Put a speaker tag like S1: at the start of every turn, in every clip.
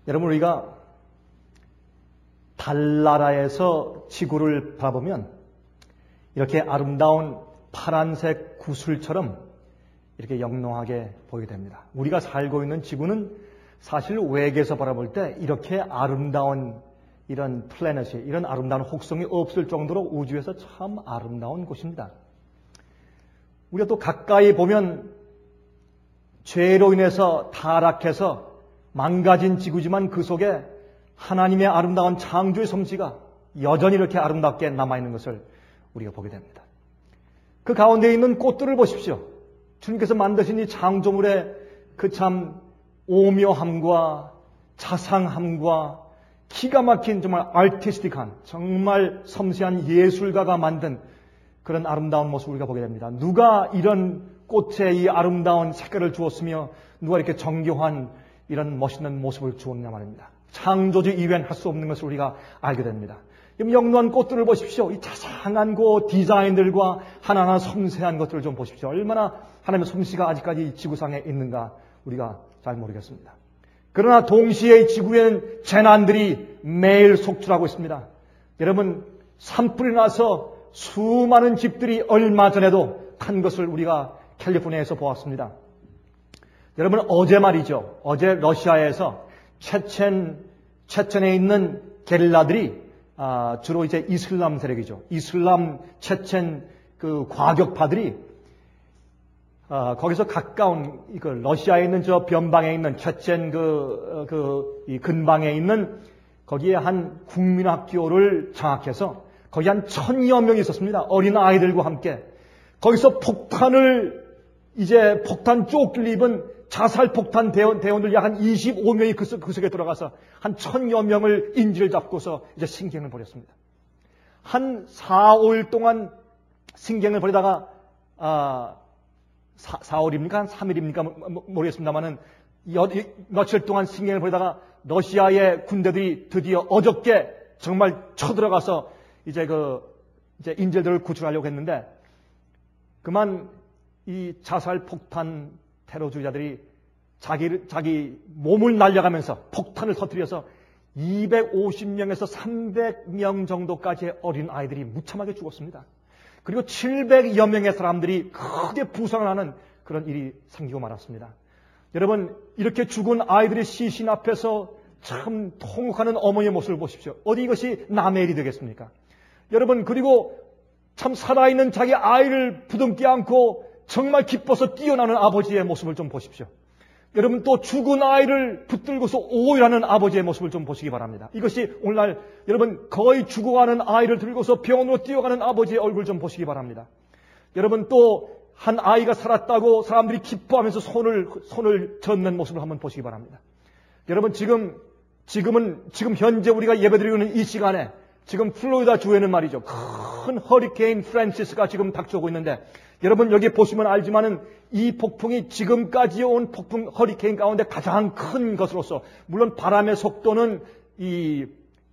S1: 여러분, 우리가 달나라에서 지구를 바라보면 이렇게 아름다운 파란색 구슬처럼 이렇게 영롱하게 보이게 됩니다. 우리가 살고 있는 지구는 사실 외계에서 바라볼 때 이렇게 아름다운 이런 플래닛이, 이런 아름다운 혹성이 없을 정도로 우주에서 참 아름다운 곳입니다. 우리가 또 가까이 보면 죄로 인해서 타락해서 망가진 지구지만 그 속에 하나님의 아름다운 창조의 솜씨가 여전히 이렇게 아름답게 남아있는 것을 우리가 보게 됩니다. 그 가운데 있는 꽃들을 보십시오. 주님께서 만드신 이 창조물의 그 참 오묘함과 자상함과 기가 막힌 정말 아티스틱한, 정말 섬세한 예술가가 만든 그런 아름다운 모습을 우리가 보게 됩니다. 누가 이런 꽃에 이 아름다운 색깔을 주었으며 누가 이렇게 정교한 이런 멋있는 모습을 주었냐 말입니다. 창조주 이외엔 할 수 없는 것을 우리가 알게 됩니다. 영롱한 꽃들을 보십시오. 이 자상한 그 디자인들과 하나하나 섬세한 것들을 좀 보십시오. 얼마나 하나님의 솜씨가 아직까지 지구상에 있는가 우리가 잘 모르겠습니다. 그러나 동시에 이 지구에는 재난들이 매일 속출하고 있습니다. 여러분, 산불이 나서 수많은 집들이 얼마 전에도 탄 것을 우리가 캘리포니아에서 보았습니다. 여러분, 어제 말이죠. 어제 러시아에서 체첸에 있는 게릴라들이 주로 이제 이슬람 세력이죠. 이슬람 체첸 그 과격파들이 거기서 가까운 러시아에 있는 저 변방에 있는 체첸 이 근방에 있는 거기에 한 국민학교를 장악해서 거기 한 1000여 명이 있었습니다. 어린 아이들과 함께. 거기서 폭탄 쪽을 입은 자살 폭탄 대원들 약 한 25명이 그 속에 들어가서 한 1000여 명을 인질을 잡고서 이제 신경을 벌였습니다. 한 4, 5일 동안 신경을 벌이다가 4월입니까? 한 3일입니까? 모르겠습니다만은 며칠 동안 신경을 벌이다가 러시아의 군대들이 드디어 어저께 정말 쳐들어가서 이제 인질들을 구출하려고 했는데 그만 이 자살 폭탄 테러주의자들이 자기 몸을 날려가면서 폭탄을 터뜨려서 250명에서 300명 정도까지의 어린 아이들이 무참하게 죽었습니다. 그리고 700여 명의 사람들이 크게 부상을 하는 그런 일이 생기고 말았습니다. 여러분, 이렇게 죽은 아이들의 시신 앞에서 참 통곡하는 어머니의 모습을 보십시오. 어디 이것이 남의 일이 되겠습니까? 여러분, 그리고 참 살아있는 자기 아이를 부둥켜 안고 정말 기뻐서 뛰어나는 아버지의 모습을 좀 보십시오. 여러분, 또 죽은 아이를 붙들고서 오일하는 아버지의 모습을 좀 보시기 바랍니다. 이것이 오늘날 여러분 거의 죽어가는 아이를 들고서 병원으로 뛰어가는 아버지의 얼굴 좀 보시기 바랍니다. 여러분, 또 한 아이가 살았다고 사람들이 기뻐하면서 손을 젓는 모습을 한번 보시기 바랍니다. 여러분, 지금 현재 우리가 예배드리는 이 시간에 지금 플로리다 주에는 말이죠, 큰 허리케인 프란시스가 지금 닥쳐오고 있는데, 여러분 여기 보시면 알지만은 이 폭풍이 지금까지 온 폭풍 허리케인 가운데 가장 큰 것으로서, 물론 바람의 속도는 이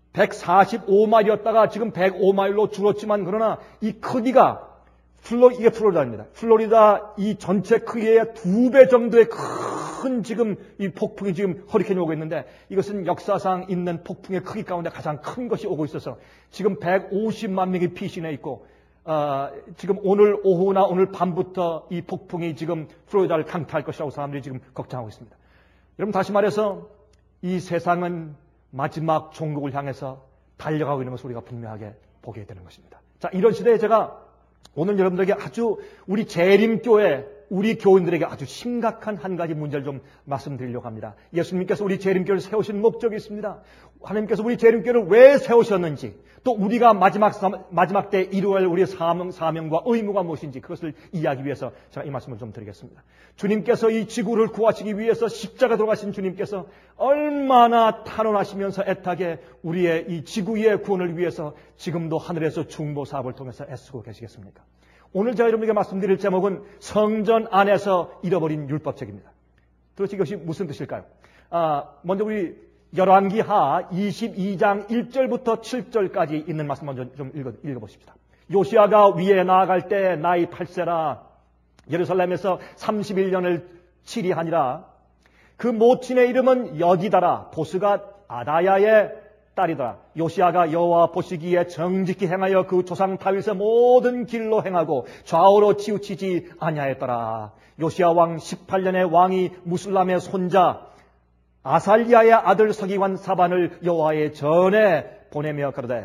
S1: 145마일이었다가 지금 105마일로 줄었지만, 그러나 이 크기가 이게 플로리다입니다. 플로리다 이 전체 크기의 2배 정도의 큰 지금 이 폭풍이 지금 허리케인이 오고 있는데, 이것은 역사상 있는 폭풍의 크기 가운데 가장 큰 것이 오고 있어서 지금 150만 명이 피신해 있고, 지금 오늘 오후나 오늘 밤부터 이 폭풍이 지금 플로리다를 강타할 것이라고 사람들이 지금 걱정하고 있습니다. 여러분, 다시 말해서 이 세상은 마지막 종국을 향해서 달려가고 있는 것을 우리가 분명하게 보게 되는 것입니다. 자, 이런 시대에 제가 오늘 여러분들에게 아주 우리 재림교회, 우리 교인들에게 아주 심각한 한 가지 문제를 좀 말씀드리려고 합니다. 예수님께서 우리 재림교회를 세우신 목적이 있습니다. 하나님께서 우리 재림교회를 왜 세우셨는지, 또 우리가 마지막 때 이루어야 할 우리의 사명과 의무가 무엇인지, 그것을 이해하기 위해서 제가 이 말씀을 좀 드리겠습니다. 주님께서 이 지구를 구하시기 위해서 십자가 돌아가신 주님께서 얼마나 탄원하시면서 애타게 우리의 이 지구의 구원을 위해서 지금도 하늘에서 중보 사업을 통해서 애쓰고 계시겠습니까? 오늘 제가 여러분에게 말씀드릴 제목은 성전 안에서 잃어버린 율법책입니다. 도대체 이것이 무슨 뜻일까요? 먼저 우리 열왕기하 22장 1절부터 7절까지 있는 말씀 먼저 좀 읽어보십시다. 요시야가 위에 나아갈 때 나이 8세라 예루살렘에서 31년을 치리하니라. 그 모친의 이름은 여디다라. 보스가 아다야의 딸이다. 요시야가 여호와 보시기에 정직히 행하여 그 조상 다윗의 모든 길로 행하고 좌우로 치우치지 아니하였더라. 요시야 왕 18년에 왕이 무슬람의 손자 아살리아의 아들 서기관 사반을 여호와의 전에 보내며 그러되,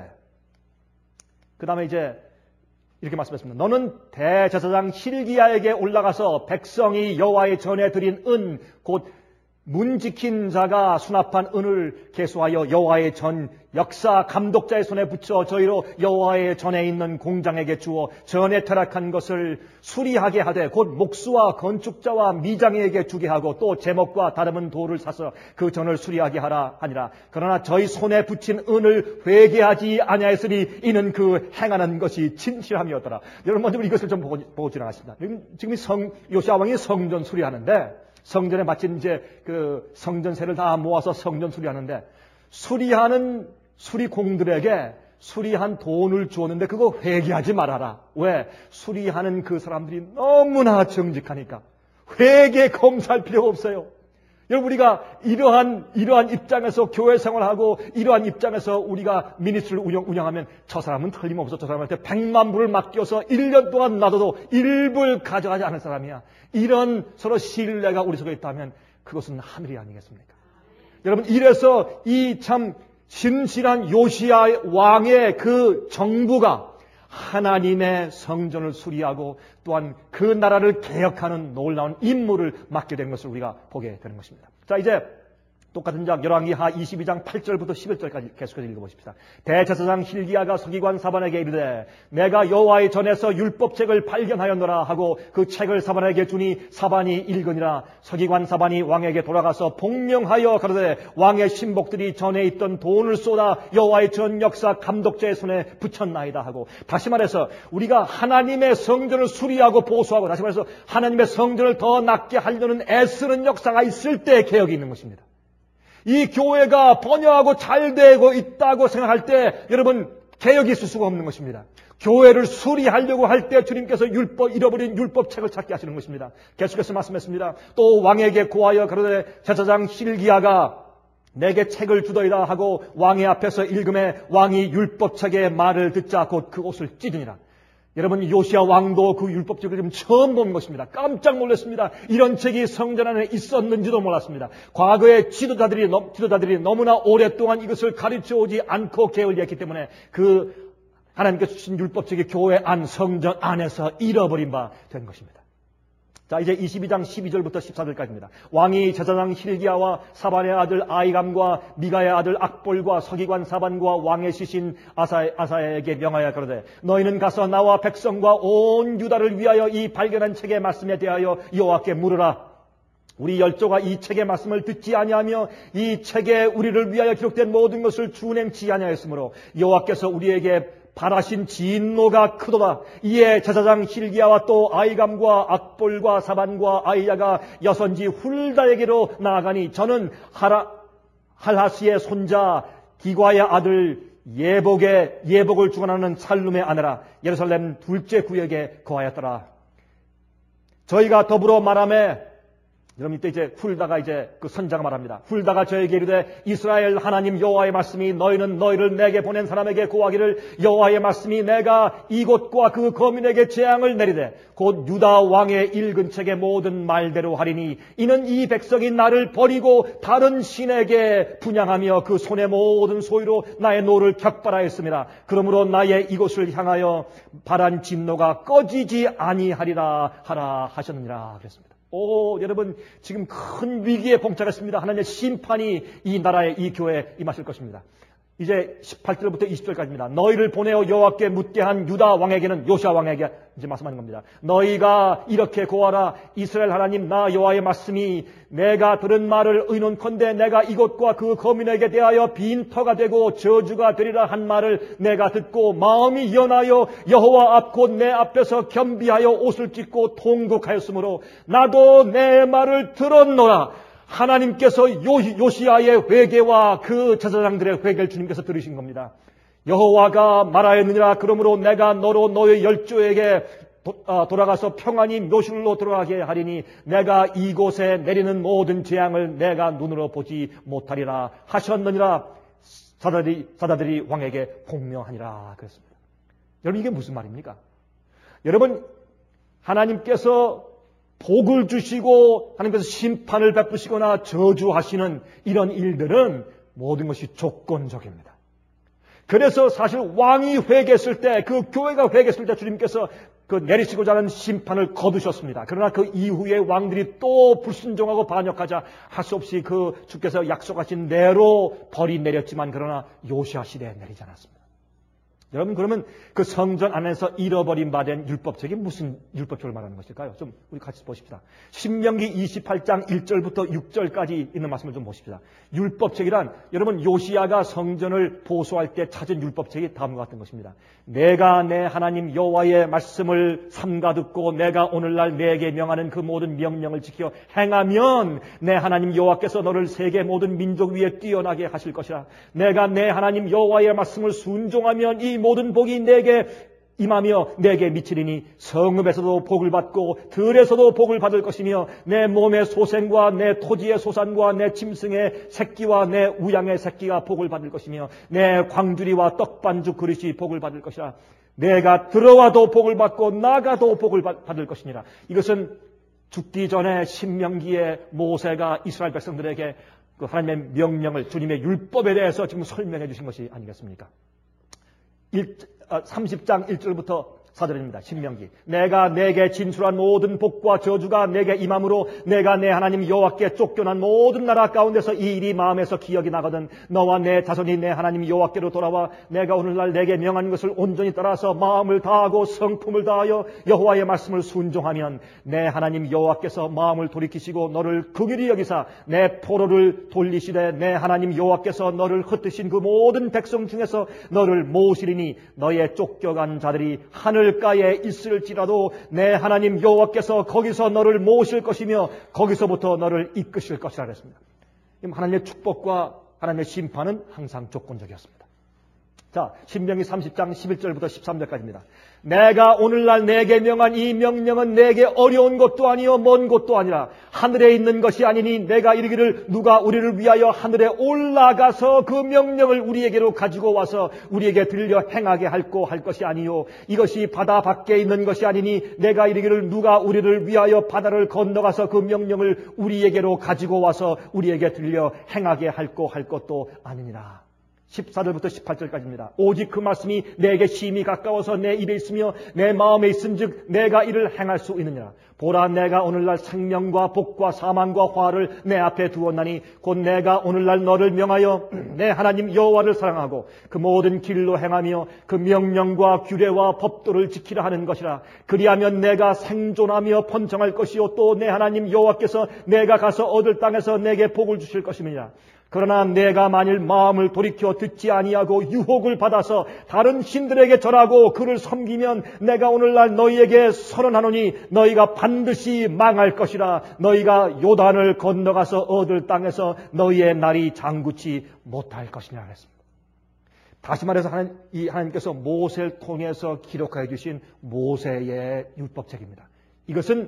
S1: 그 다음에 이제 이렇게 말씀했습니다. 너는 대제사장 hil기야에게 올라가서 백성이 여호와의 전에 드린 은 곧 문 지킨 자가 수납한 은을 계수하여 여호와의 전 역사 감독자의 손에 붙여 저희로 여호와의 전에 있는 공장에게 주어 전에 퇴락한 것을 수리하게 하되 곧 목수와 건축자와 미장에게 주게 하고 또 제목과 다름은 돌을 사서 그 전을 수리하게 하라 하니라. 그러나 저희 손에 붙인 은을 회개하지 아니하였으니 이는 그 행하는 것이 진실함이었더라. 여러분 먼저 이것을 좀 보고 지나갔습니다. 지금 요시야 왕이 성전 수리하는데, 성전에 마친 이제 그 성전세를 다 모아서 성전 수리하는데, 수리하는 수리공들에게 수리한 돈을 주었는데 그거 회개하지 말아라. 왜? 수리하는 그 사람들이 너무나 정직하니까 회개 검사할 필요가 없어요. 여러분, 우리가 이러한 입장에서 교회 생활하고 이러한 입장에서 우리가 미니스트리를 운영하면 저 사람은 틀림없어 저 사람한테 100만 불을 맡겨서 1년 동안 놔둬도 1불 가져가지 않을 사람이야. 이런 서로 신뢰가 우리 속에 있다면 그것은 하늘이 아니겠습니까? 여러분, 이래서 이 참 신실한 요시야 왕의 그 정부가 하나님의 성전을 수리하고 또한 그 나라를 개혁하는 놀라운 임무를 맡게 된 것을 우리가 보게 되는 것입니다. 자, 이제 똑같은 장 열왕기하 22장 8절부터 11절까지 계속해서 읽어보십시다. 대제사장 hil기야가 서기관 사반에게 이르되 내가 여호와의 전에서 율법책을 발견하였노라 하고 그 책을 사반에게 주니 사반이 읽으니라. 서기관 사반이 왕에게 돌아가서 복명하여 가로되 왕의 신복들이 전에 있던 돈을 쏟아 여호와의 전 역사 감독자의 손에 붙였나이다 하고, 다시 말해서 우리가 하나님의 성전을 수리하고 보수하고, 다시 말해서 하나님의 성전을 더 낫게 하려는 애쓰는 역사가 있을 때 개혁이 있는 것입니다. 이 교회가 번영하고 잘 되고 있다고 생각할 때 여러분 개혁이 있을 수가 없는 것입니다. 교회를 수리하려고 할 때 주님께서 잃어버린 율법책을 찾게 하시는 것입니다. 계속해서 말씀했습니다. 또 왕에게 고하여 그러되 제사장 hil기야가 내게 책을 주더이다 하고 왕의 앞에서 읽음에 왕이 율법책의 말을 듣자 곧 그 옷을 찢으니라. 여러분, 요시야 왕도 그 율법책을 지금 처음 본 것입니다. 깜짝 놀랐습니다. 이런 책이 성전 안에 있었는지도 몰랐습니다. 과거의 지도자들이 너무나 오랫동안 이것을 가르쳐 오지 않고 게을리했기 때문에 그 하나님께서 주신 율법책이 교회 안 성전 안에서 잃어버린 바 된 것입니다. 자, 이제 22장 12절부터 14절까지입니다. 왕이 제사장 hil기야와 사반의 아들 아이감과 미가의 아들 악볼과 서기관 사반과 왕의 시신 아사야에게 명하여 그러되 너희는 가서 나와 백성과 온 유다를 위하여 이 발견한 책의 말씀에 대하여 여호와께 물으라. 우리 열조가 이 책의 말씀을 듣지 아니하며 이 책에 우리를 위하여 기록된 모든 것을 준행치 아니하였으므로 여호와께서 우리에게 발하신 진노가 크도다. 이에 제사장 hil기야와 또 아이감과 악볼과 사반과 아이야가 여선지 훌다에게로 나아가니 저는 할하스의 손자 디과의 아들 예복을 주관하는 살룸의 아내라 예루살렘 둘째 구역에 거하였더라. 저희가 더불어 말하매, 여러분 이때 이제 훌다가 이제 그 선자가 말합니다. 훌다가 저에게 이르되 이스라엘 하나님 여호와의 말씀이 너희는 너희를 내게 보낸 사람에게 고하기를 여호와의 말씀이 내가 이곳과 그 거민에게 재앙을 내리되 곧 유다 왕의 읽은 책의 모든 말대로 하리니 이는 이 백성이 나를 버리고 다른 신에게 분향하며 그 손의 모든 소유로 나의 노를 격발하였습니다. 그러므로 나의 이곳을 향하여 발한 진노가 꺼지지 아니하리라 하라 하셨느니라 그랬습니다. 여러분 지금 큰 위기에 봉착했습니다. 하나님의 심판이 이 나라에, 이 교회에 임하실 것입니다. 이제 18절부터 20절까지입니다. 너희를 보내어 여호와께 묻게 한 유다 왕에게는, 요시야 왕에게 이제 말씀하는 겁니다. 너희가 이렇게 고하라. 이스라엘 하나님 나 여호와의 말씀이 내가 들은 말을 의논컨대 내가 이곳과 그 거민에게 대하여 빈터가 되고 저주가 되리라 한 말을 내가 듣고 마음이 연하여 여호와 앞 곧 내 앞에서 겸비하여 옷을 찢고 통곡하였으므로 나도 내 말을 들었노라. 하나님께서 요시야의 회개와 그 제사장들의 회개를 주님께서 들으신 겁니다. 여호와가 말하였느니라. 그러므로 내가 너로 너의 열조에게 돌아가서 평안히 묘실로 들어가게 하리니 내가 이곳에 내리는 모든 재앙을 내가 눈으로 보지 못하리라 하셨느니라. 사자들이 왕에게 복명하니라 그랬습니다. 여러분, 이게 무슨 말입니까? 여러분, 하나님께서 복을 주시고 하나님께서 심판을 베푸시거나 저주하시는 이런 일들은 모든 것이 조건적입니다. 그래서 사실 왕이 회개했을 때, 그 교회가 회개했을 때 주님께서 그 내리시고자 하는 심판을 거두셨습니다. 그러나 그 이후에 왕들이 또 불순종하고 반역하자 할 수 없이 그 주께서 약속하신 대로 벌이 내렸지만 그러나 요시아 시대에 내리지 않았습니다. 여러분, 그러면 그 성전 안에서 잃어버린 바 된 율법책이 무슨 율법책을 말하는 것일까요? 좀 우리 같이 보십시다. 신명기 28장 1절부터 6절까지 있는 말씀을 좀 보십시다. 율법책이란 여러분 요시아가 성전을 보수할 때 찾은 율법책이 다음과 같은 것입니다. 내가 내 하나님 여호와의 말씀을 삼가 듣고 내가 오늘날 내게 명하는 그 모든 명령을 지켜 행하면 내 하나님 여호와께서 너를 세계 모든 민족 위에 뛰어나게 하실 것이라. 내가 내 하나님 여호와의 말씀을 순종하면 이 모든 복이 내게 임하며 내게 미치리니 성읍에서도 복을 받고 들에서도 복을 받을 것이며 내 몸의 소생과 내 토지의 소산과 내 짐승의 새끼와 내 우양의 새끼가 복을 받을 것이며 내 광주리와 떡반죽 그릇이 복을 받을 것이라. 내가 들어와도 복을 받고 나가도 복을 받을 것이니라. 이것은 죽기 전에 신명기에 모세가 이스라엘 백성들에게 그 하나님의 명령을, 주님의 율법에 대해서 지금 설명해 주신 것이 아니겠습니까? 30장 1절부터 4절입니다. 신명기. 내가 내게 진술한 모든 복과 저주가 내게 임함으로 내가 내 하나님 여호와께 쫓겨난 모든 나라 가운데서 이 일이 마음에서 기억이 나거든 너와 내 자손이 내 하나님 여호와께로 돌아와 내가 오늘날 내게 명한 것을 온전히 따라서 마음을 다하고 성품을 다하여 여호와의 말씀을 순종하면 내 하나님 여호와께서 마음을 돌이키시고 너를 긍휼히 여기사 내 포로를 돌리시되 내 하나님 여호와께서 너를 흩으신 그 모든 백성 중에서 너를 모으시리니 너의 쫓겨간 자들이 하늘가에 있을지라도 내 하나님 여호와께서 거기서 너를 모으실 것이며 거기서부터 너를 이끄실 것이라 그랬습니다. 하나님의 축복과 하나님의 심판은 항상 조건적이었습니다. 자, 신명기 30장 11절부터 13절까지입니다. 내가 오늘날 내게 명한 이 명령은 내게 어려운 것도 아니요 먼 것도 아니라 하늘에 있는 것이 아니니 내가 이르기를 누가 우리를 위하여 하늘에 올라가서 그 명령을 우리에게로 가지고 와서 우리에게 들려 행하게 할고 할 것이 아니요 이것이 바다 밖에 있는 것이 아니니 내가 이르기를 누가 우리를 위하여 바다를 건너가서 그 명령을 우리에게로 가지고 와서 우리에게 들려 행하게 할고 할 것도 아니니라. 14절부터 18절까지입니다. 오직 그 말씀이 내게 심히 가까워서 내 입에 있으며 내 마음에 있은즉 내가 이를 행할 수 있느니라. 보라, 내가 오늘날 생명과 복과 사망과 화를 내 앞에 두었나니 곧 내가 오늘날 너를 명하여 내 하나님 여호와를 사랑하고 그 모든 길로 행하며 그 명령과 규례와 법도를 지키라 하는 것이라. 그리하면 내가 생존하며 번창할 것이요 또 내 하나님 여호와께서 내가 가서 얻을 땅에서 내게 복을 주실 것임이니라. 그러나 내가 만일 마음을 돌이켜 듣지 아니하고 유혹을 받아서 다른 신들에게 절하고 그를 섬기면 내가 오늘날 너희에게 선언하노니 너희가 반드시 망할 것이라. 너희가 요단을 건너가서 얻을 땅에서 너희의 날이 장구치 못할 것이라 했습니다. 다시 말해서 하나님께서 모세를 통해서 기록해 주신 모세의 율법책입니다. 이것은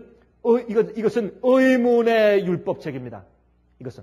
S1: 의문의 율법책입니다. 이것은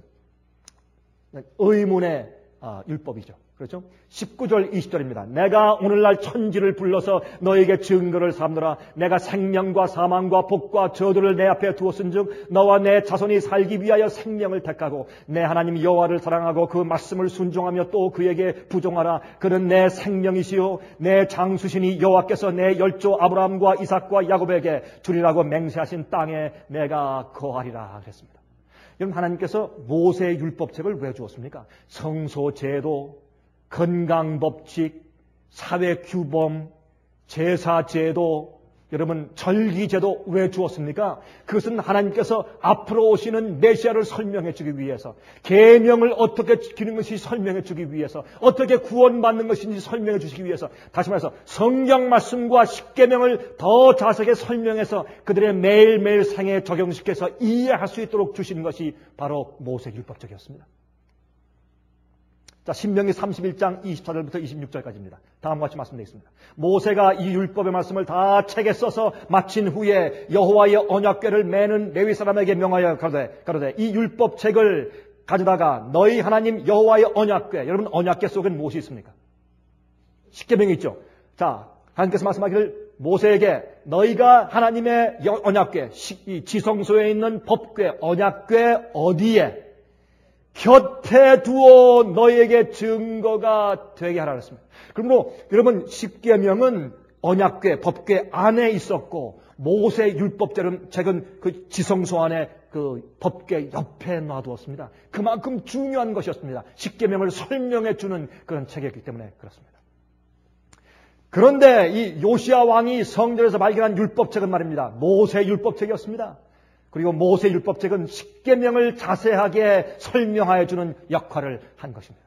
S1: 의문의 율법이죠. 그렇죠? 19절 20절입니다. 내가 오늘날 천지를 불러서 너에게 증거를 삼노라. 내가 생명과 사망과 복과 저주를 내 앞에 두었은즉 너와 내 자손이 살기 위하여 생명을 택하고 내 하나님 여호와를 사랑하고 그 말씀을 순종하며 또 그에게 부종하라. 그는 내 생명이시요 내 장수시니 여호와께서 내 열조 아브라함과 이삭과 야곱에게 주리라고 맹세하신 땅에 내가 거하리라 그랬습니다. 여러분, 하나님께서 모세의 율법책을 왜 주었습니까? 성소제도, 건강법칙, 사회규범, 제사제도, 여러분 절기제도 왜 주었습니까? 그것은 하나님께서 앞으로 오시는 메시아를 설명해 주기 위해서, 계명을 어떻게 지키는 것이 설명해 주기 위해서, 어떻게 구원받는 것인지 설명해 주시기 위해서, 다시 말해서 성경 말씀과 십계명을 더 자세하게 설명해서 그들의 매일매일 생애에 적용시켜서 이해할 수 있도록 주신 것이 바로 모세 율법책이었습니다. 자, 신명기 31장 24절부터 26절까지입니다. 다음과 같이 말씀되어 있습니다. 모세가 이 율법의 말씀을 다 책에 써서 마친 후에 여호와의 언약궤를 매는 레위 사람에게 명하여 가로되 이 율법책을 가져다가 너희 하나님 여호와의 언약궤, 여러분 언약궤 속엔 무엇이 있습니까? 십계명이 있죠. 자, 하나님께서 말씀하기를 모세에게 너희가 하나님의 언약궤, 지성소에 있는 법궤, 언약궤 어디에 곁에 두어 너희에게 증거가 되게 하라 그랬습니다. 그러므로 여러분 십계명은 언약궤, 법궤 안에 있었고 모세 율법책은 그 지성소 안에 그 법궤 옆에 놔두었습니다. 그만큼 중요한 것이었습니다. 십계명을 설명해 주는 그런 책이었기 때문에 그렇습니다. 그런데 이 요시야 왕이 성전에서 발견한 율법책은 말입니다. 모세 율법책이었습니다. 그리고 모세 율법책은 십계명을 자세하게 설명하여 주는 역할을 한 것입니다.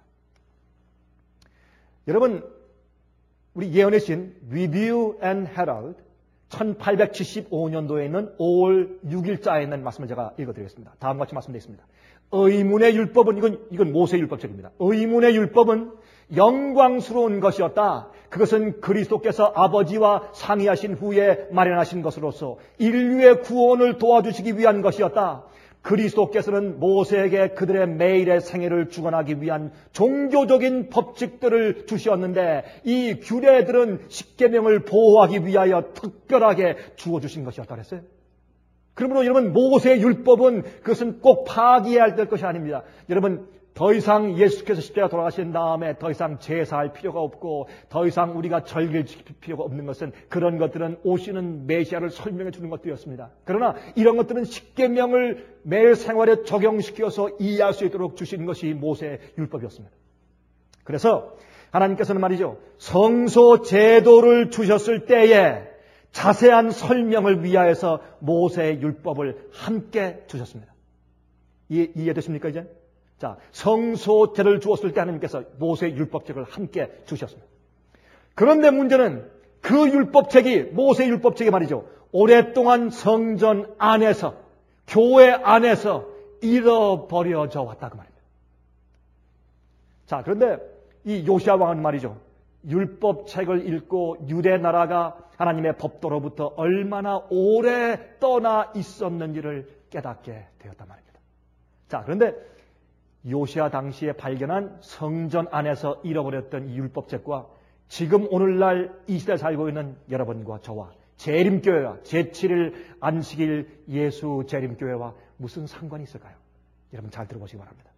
S1: 여러분, 우리 예언의 신 Review and Herald 1875년도에 있는 5월 6일자에 있는 말씀을 제가 읽어드리겠습니다. 다음과 같이 말씀드리겠습니다. 의문의 율법은 이건 모세 율법책입니다. 의문의 율법은 영광스러운 것이었다. 그것은 그리스도께서 아버지와 상의하신 후에 마련하신 것으로서 인류의 구원을 도와주시기 위한 것이었다. 그리스도께서는 모세에게 그들의 매일의 생애를 주관하기 위한 종교적인 법칙들을 주셨는데 이 규례들은 십계명을 보호하기 위하여 특별하게 주어주신 것이었다 그랬어요. 그러므로 여러분 모세의 율법은 그것은 꼭 파기해야 될 것이 아닙니다. 여러분 더 이상 예수께서 십자가 돌아가신 다음에 더 이상 제사할 필요가 없고 더 이상 우리가 절기를 지킬 필요가 없는 것은 그런 것들은 오시는 메시아를 설명해 주는 것들이었습니다. 그러나 이런 것들은 십계명을 매일 생활에 적용시켜서 이해할 수 있도록 주신 것이 모세의 율법이었습니다. 그래서 하나님께서는 말이죠. 성소 제도를 주셨을 때에 자세한 설명을 위하여서 모세의 율법을 함께 주셨습니다. 이해되십니까 이제? 자, 성소제를 주었을 때 하나님께서 모세의 율법책을 함께 주셨습니다. 그런데 문제는 그 율법책이 모세의 율법책이 말이죠. 오랫동안 성전 안에서 교회 안에서 잃어버려져 왔다 그 말입니다. 자, 그런데 이 요시야 왕은 말이죠. 율법책을 읽고 유대 나라가 하나님의 법도로부터 얼마나 오래 떠나 있었는지를 깨닫게 되었단 말입니다. 자, 그런데 요시야 당시에 발견한 성전 안에서 잃어버렸던 이 율법책과 지금 오늘날 이 시대에 살고 있는 여러분과 저와 재림교회와 제7일 안식일 예수 재림교회와 무슨 상관이 있을까요? 여러분 잘 들어보시기 바랍니다.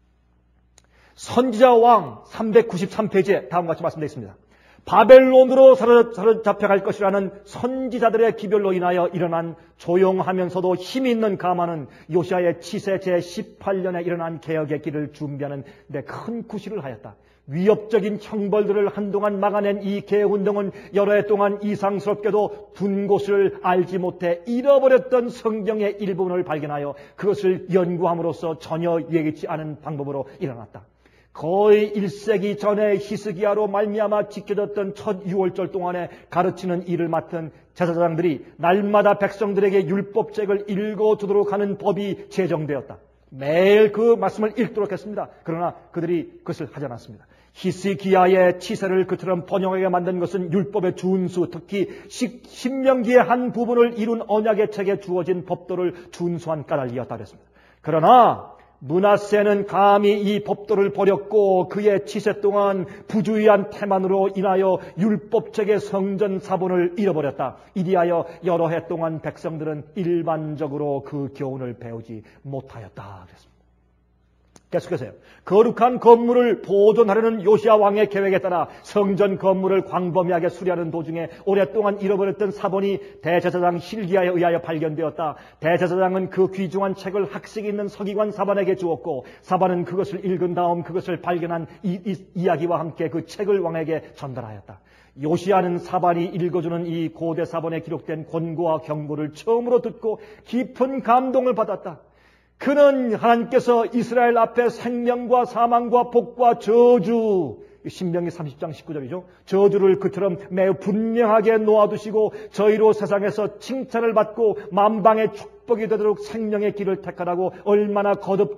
S1: 선지자 왕 393페이지에 다음과 같이 말씀되어 있습니다. 바벨론으로 사로잡혀갈 것이라는 선지자들의 기별로 인하여 일어난 조용하면서도 힘이 있는 가만은 요시야의 치세 제18년에 일어난 개혁의 길을 준비하는 데 큰 구실을 하였다. 위협적인 형벌들을 한동안 막아낸 이 개혁운동은 여러 해 동안 이상스럽게도 둔 곳을 알지 못해 잃어버렸던 성경의 일부분을 발견하여 그것을 연구함으로써 전혀 예기치 않은 방법으로 일어났다. 거의 1세기 전에 히스기야로 말미암아 지켜졌던 첫 유월절 동안에 가르치는 일을 맡은 제사장들이 날마다 백성들에게 율법책을 읽어주도록 하는 법이 제정되었다. 매일 그 말씀을 읽도록 했습니다. 그러나 그들이 그것을 하지 않았습니다. 히스기야의 치세를 그처럼 번영하게 만든 것은 율법의 준수, 특히 신명기의 한 부분을 이룬 언약의 책에 주어진 법도를 준수한 까닭이었다 그랬습니다. 그러나 므낫세는 감히 이 법도를 버렸고 그의 치세 동안 부주의한 태만으로 인하여 율법책의 성전 사본을 잃어버렸다. 이리하여 여러 해 동안 백성들은 일반적으로 그 교훈을 배우지 못하였다. 그랬습니다. 계속해서요. 거룩한 건물을 보존하려는 요시야 왕의 계획에 따라 성전 건물을 광범위하게 수리하는 도중에 오랫동안 잃어버렸던 사본이 대제사장 hil기야에 의하여 발견되었다. 대제사장은 그 귀중한 책을 학식이 있는 서기관 사반에게 주었고 사반은 그것을 읽은 다음 그것을 발견한 이야기와 함께 그 책을 왕에게 전달하였다. 요시야는 사반이 읽어주는 이 고대 사본에 기록된 권고와 경고를 처음으로 듣고 깊은 감동을 받았다. 그는 하나님께서 이스라엘 앞에 생명과 사망과 복과 저주 신명기 30장 19절이죠. 저주를 그처럼 매우 분명하게 놓아두시고 저희로 세상에서 칭찬을 받고 만방의 축복이 되도록 생명의 길을 택하라고 얼마나 거듭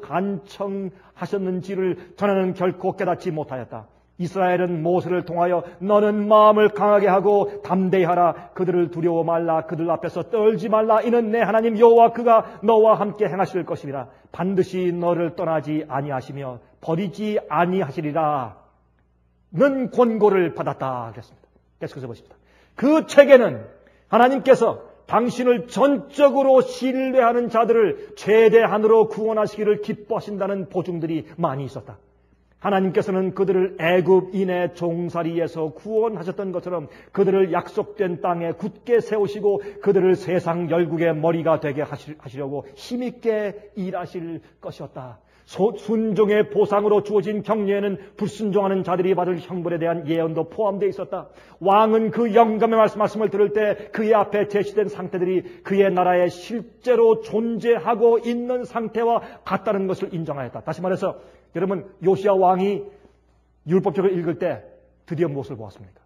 S1: 간청하셨는지를 전에는 결코 깨닫지 못하였다. 이스라엘은 모세를 통하여 너는 마음을 강하게 하고 담대히 하라. 그들을 두려워 말라. 그들 앞에서 떨지 말라. 이는 내 하나님 여호와 그가 너와 함께 행하실 것이니라. 반드시 너를 떠나지 아니하시며 버리지 아니하시리라. 는 권고를 받았다. 그랬습니다. 계속해서 보십시다. 그 책에는 하나님께서 당신을 전적으로 신뢰하는 자들을 최대한으로 구원하시기를 기뻐하신다는 보증들이 많이 있었다. 하나님께서는 그들을 애굽인의 종살이에서 구원하셨던 것처럼 그들을 약속된 땅에 굳게 세우시고 그들을 세상 열국의 머리가 되게 하시려고 힘있게 일하실 것이었다. 순종의 보상으로 주어진 경례에는 불순종하는 자들이 받을 형벌에 대한 예언도 포함되어 있었다. 왕은 그 영감의 말씀을 들을 때 그의 앞에 제시된 상태들이 그의 나라에 실제로 존재하고 있는 상태와 같다는 것을 인정하였다. 다시 말해서 여러분, 요시야 왕이 율법책을 읽을 때 드디어 무엇을 보았습니까?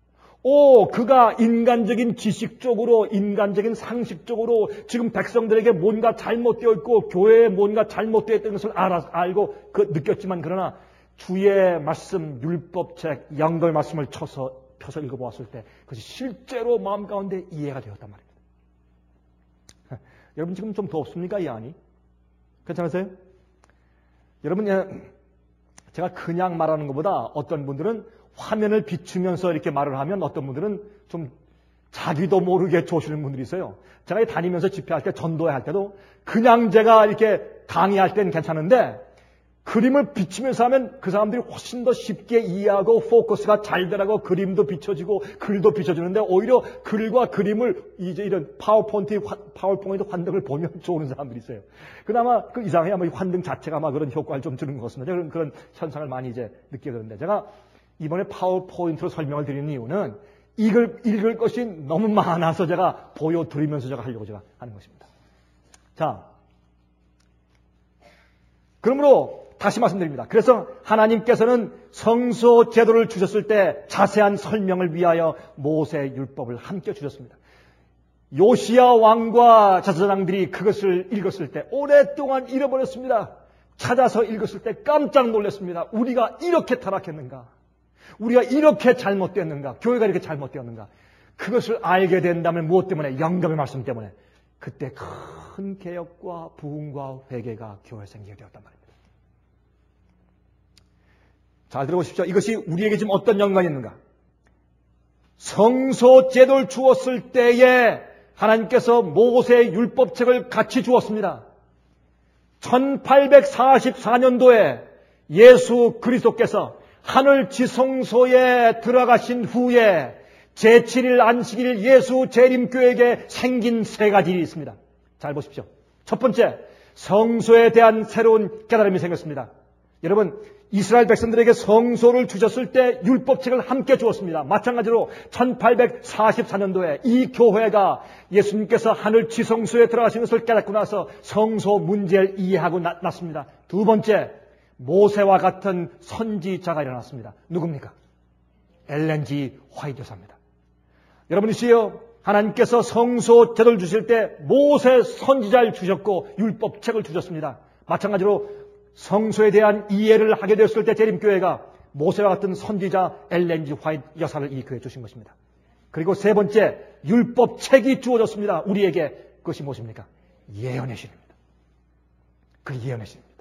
S1: 그가 인간적인 지식적으로, 인간적인 상식적으로 지금 백성들에게 뭔가 잘못되어 있고 교회에 뭔가 잘못되어 있다는 것을 알고 느꼈지만, 그러나 주의 말씀, 율법책, 영감의 말씀을 펴서 읽어보았을 때 그것이 실제로 마음 가운데 이해가 되었단 말입니다. 여러분, 지금 좀 덥습니까? 이 안이? 괜찮으세요? 여러분, 제가 그냥 말하는 것보다 어떤 분들은 화면을 비추면서 이렇게 말을 하면 어떤 분들은 좀 자기도 모르게 좋으시는 분들이 있어요. 제가 다니면서 집회할 때, 전도할 때도 그냥 제가 이렇게 강의할 때는 괜찮은데 그림을 비추면서 하면 그 사람들이 훨씬 더 쉽게 이해하고 포커스가 잘 되라고 그림도 비춰지고 글도 비춰지는데 오히려 글과 그림을 이제 이런 파워포인트 환등을 보면 좋은 사람들이 있어요. 그나마 그 이상해 아마 이 환등 자체가 아마 그런 효과를 좀 주는 것 같습니다. 그런 현상을 많이 이제 느끼게 되는데 제가 이번에 파워포인트로 설명을 드리는 이유는 읽을 것이 너무 많아서 제가 보여드리면서 제가 하려고 제가 하는 것입니다. 자, 그러므로 다시 말씀드립니다. 그래서 하나님께서는 성소 제도를 주셨을 때 자세한 설명을 위하여 모세 율법을 함께 주셨습니다. 요시야 왕과 제사장들이 그것을 읽었을 때 오랫동안 잃어버렸습니다. 찾아서 읽었을 때 깜짝 놀랐습니다. 우리가 이렇게 타락했는가? 우리가 이렇게 잘못되었는가? 교회가 이렇게 잘못되었는가? 그것을 알게 된다면 무엇 때문에? 영감의 말씀 때문에. 그때 큰 개혁과 부흥과 회개가 교회에 생기게 되었단 말입니다. 잘 들어보십시오. 이것이 우리에게 지금 어떤 연관이 있는가? 성소 제도를 주었을 때에 하나님께서 모세 율법책을 같이 주었습니다. 1844년도에 예수 그리스도께서 하늘 지성소에 들어가신 후에 제7일 안식일 예수 재림교회에게 생긴 세 가지 일이 있습니다. 잘 보십시오. 첫 번째, 성소에 대한 새로운 깨달음이 생겼습니다. 여러분, 이스라엘 백성들에게 성소를 주셨을 때 율법책을 함께 주었습니다. 마찬가지로 1844년도에 이 교회가 예수님께서 하늘 지성소에 들어가신 것을 깨닫고 나서 성소 문제를 이해하고 났습니다. 두 번째, 모세와 같은 선지자가 일어났습니다. 누굽니까? 엘렌 G. 화이트 여사입니다. 여러분이시여, 하나님께서 성소 제도를 주실 때 모세 선지자를 주셨고 율법책을 주셨습니다. 마찬가지로 성소에 대한 이해를 하게 되었을 때 재림교회가 모세와 같은 선지자 엘렌 G. 화이트 여사를 이 교회에 주신 것입니다. 그리고 세 번째, 율법책이 주어졌습니다. 우리에게. 그것이 무엇입니까? 예언의 신입니다. 그 예언의 신입니다.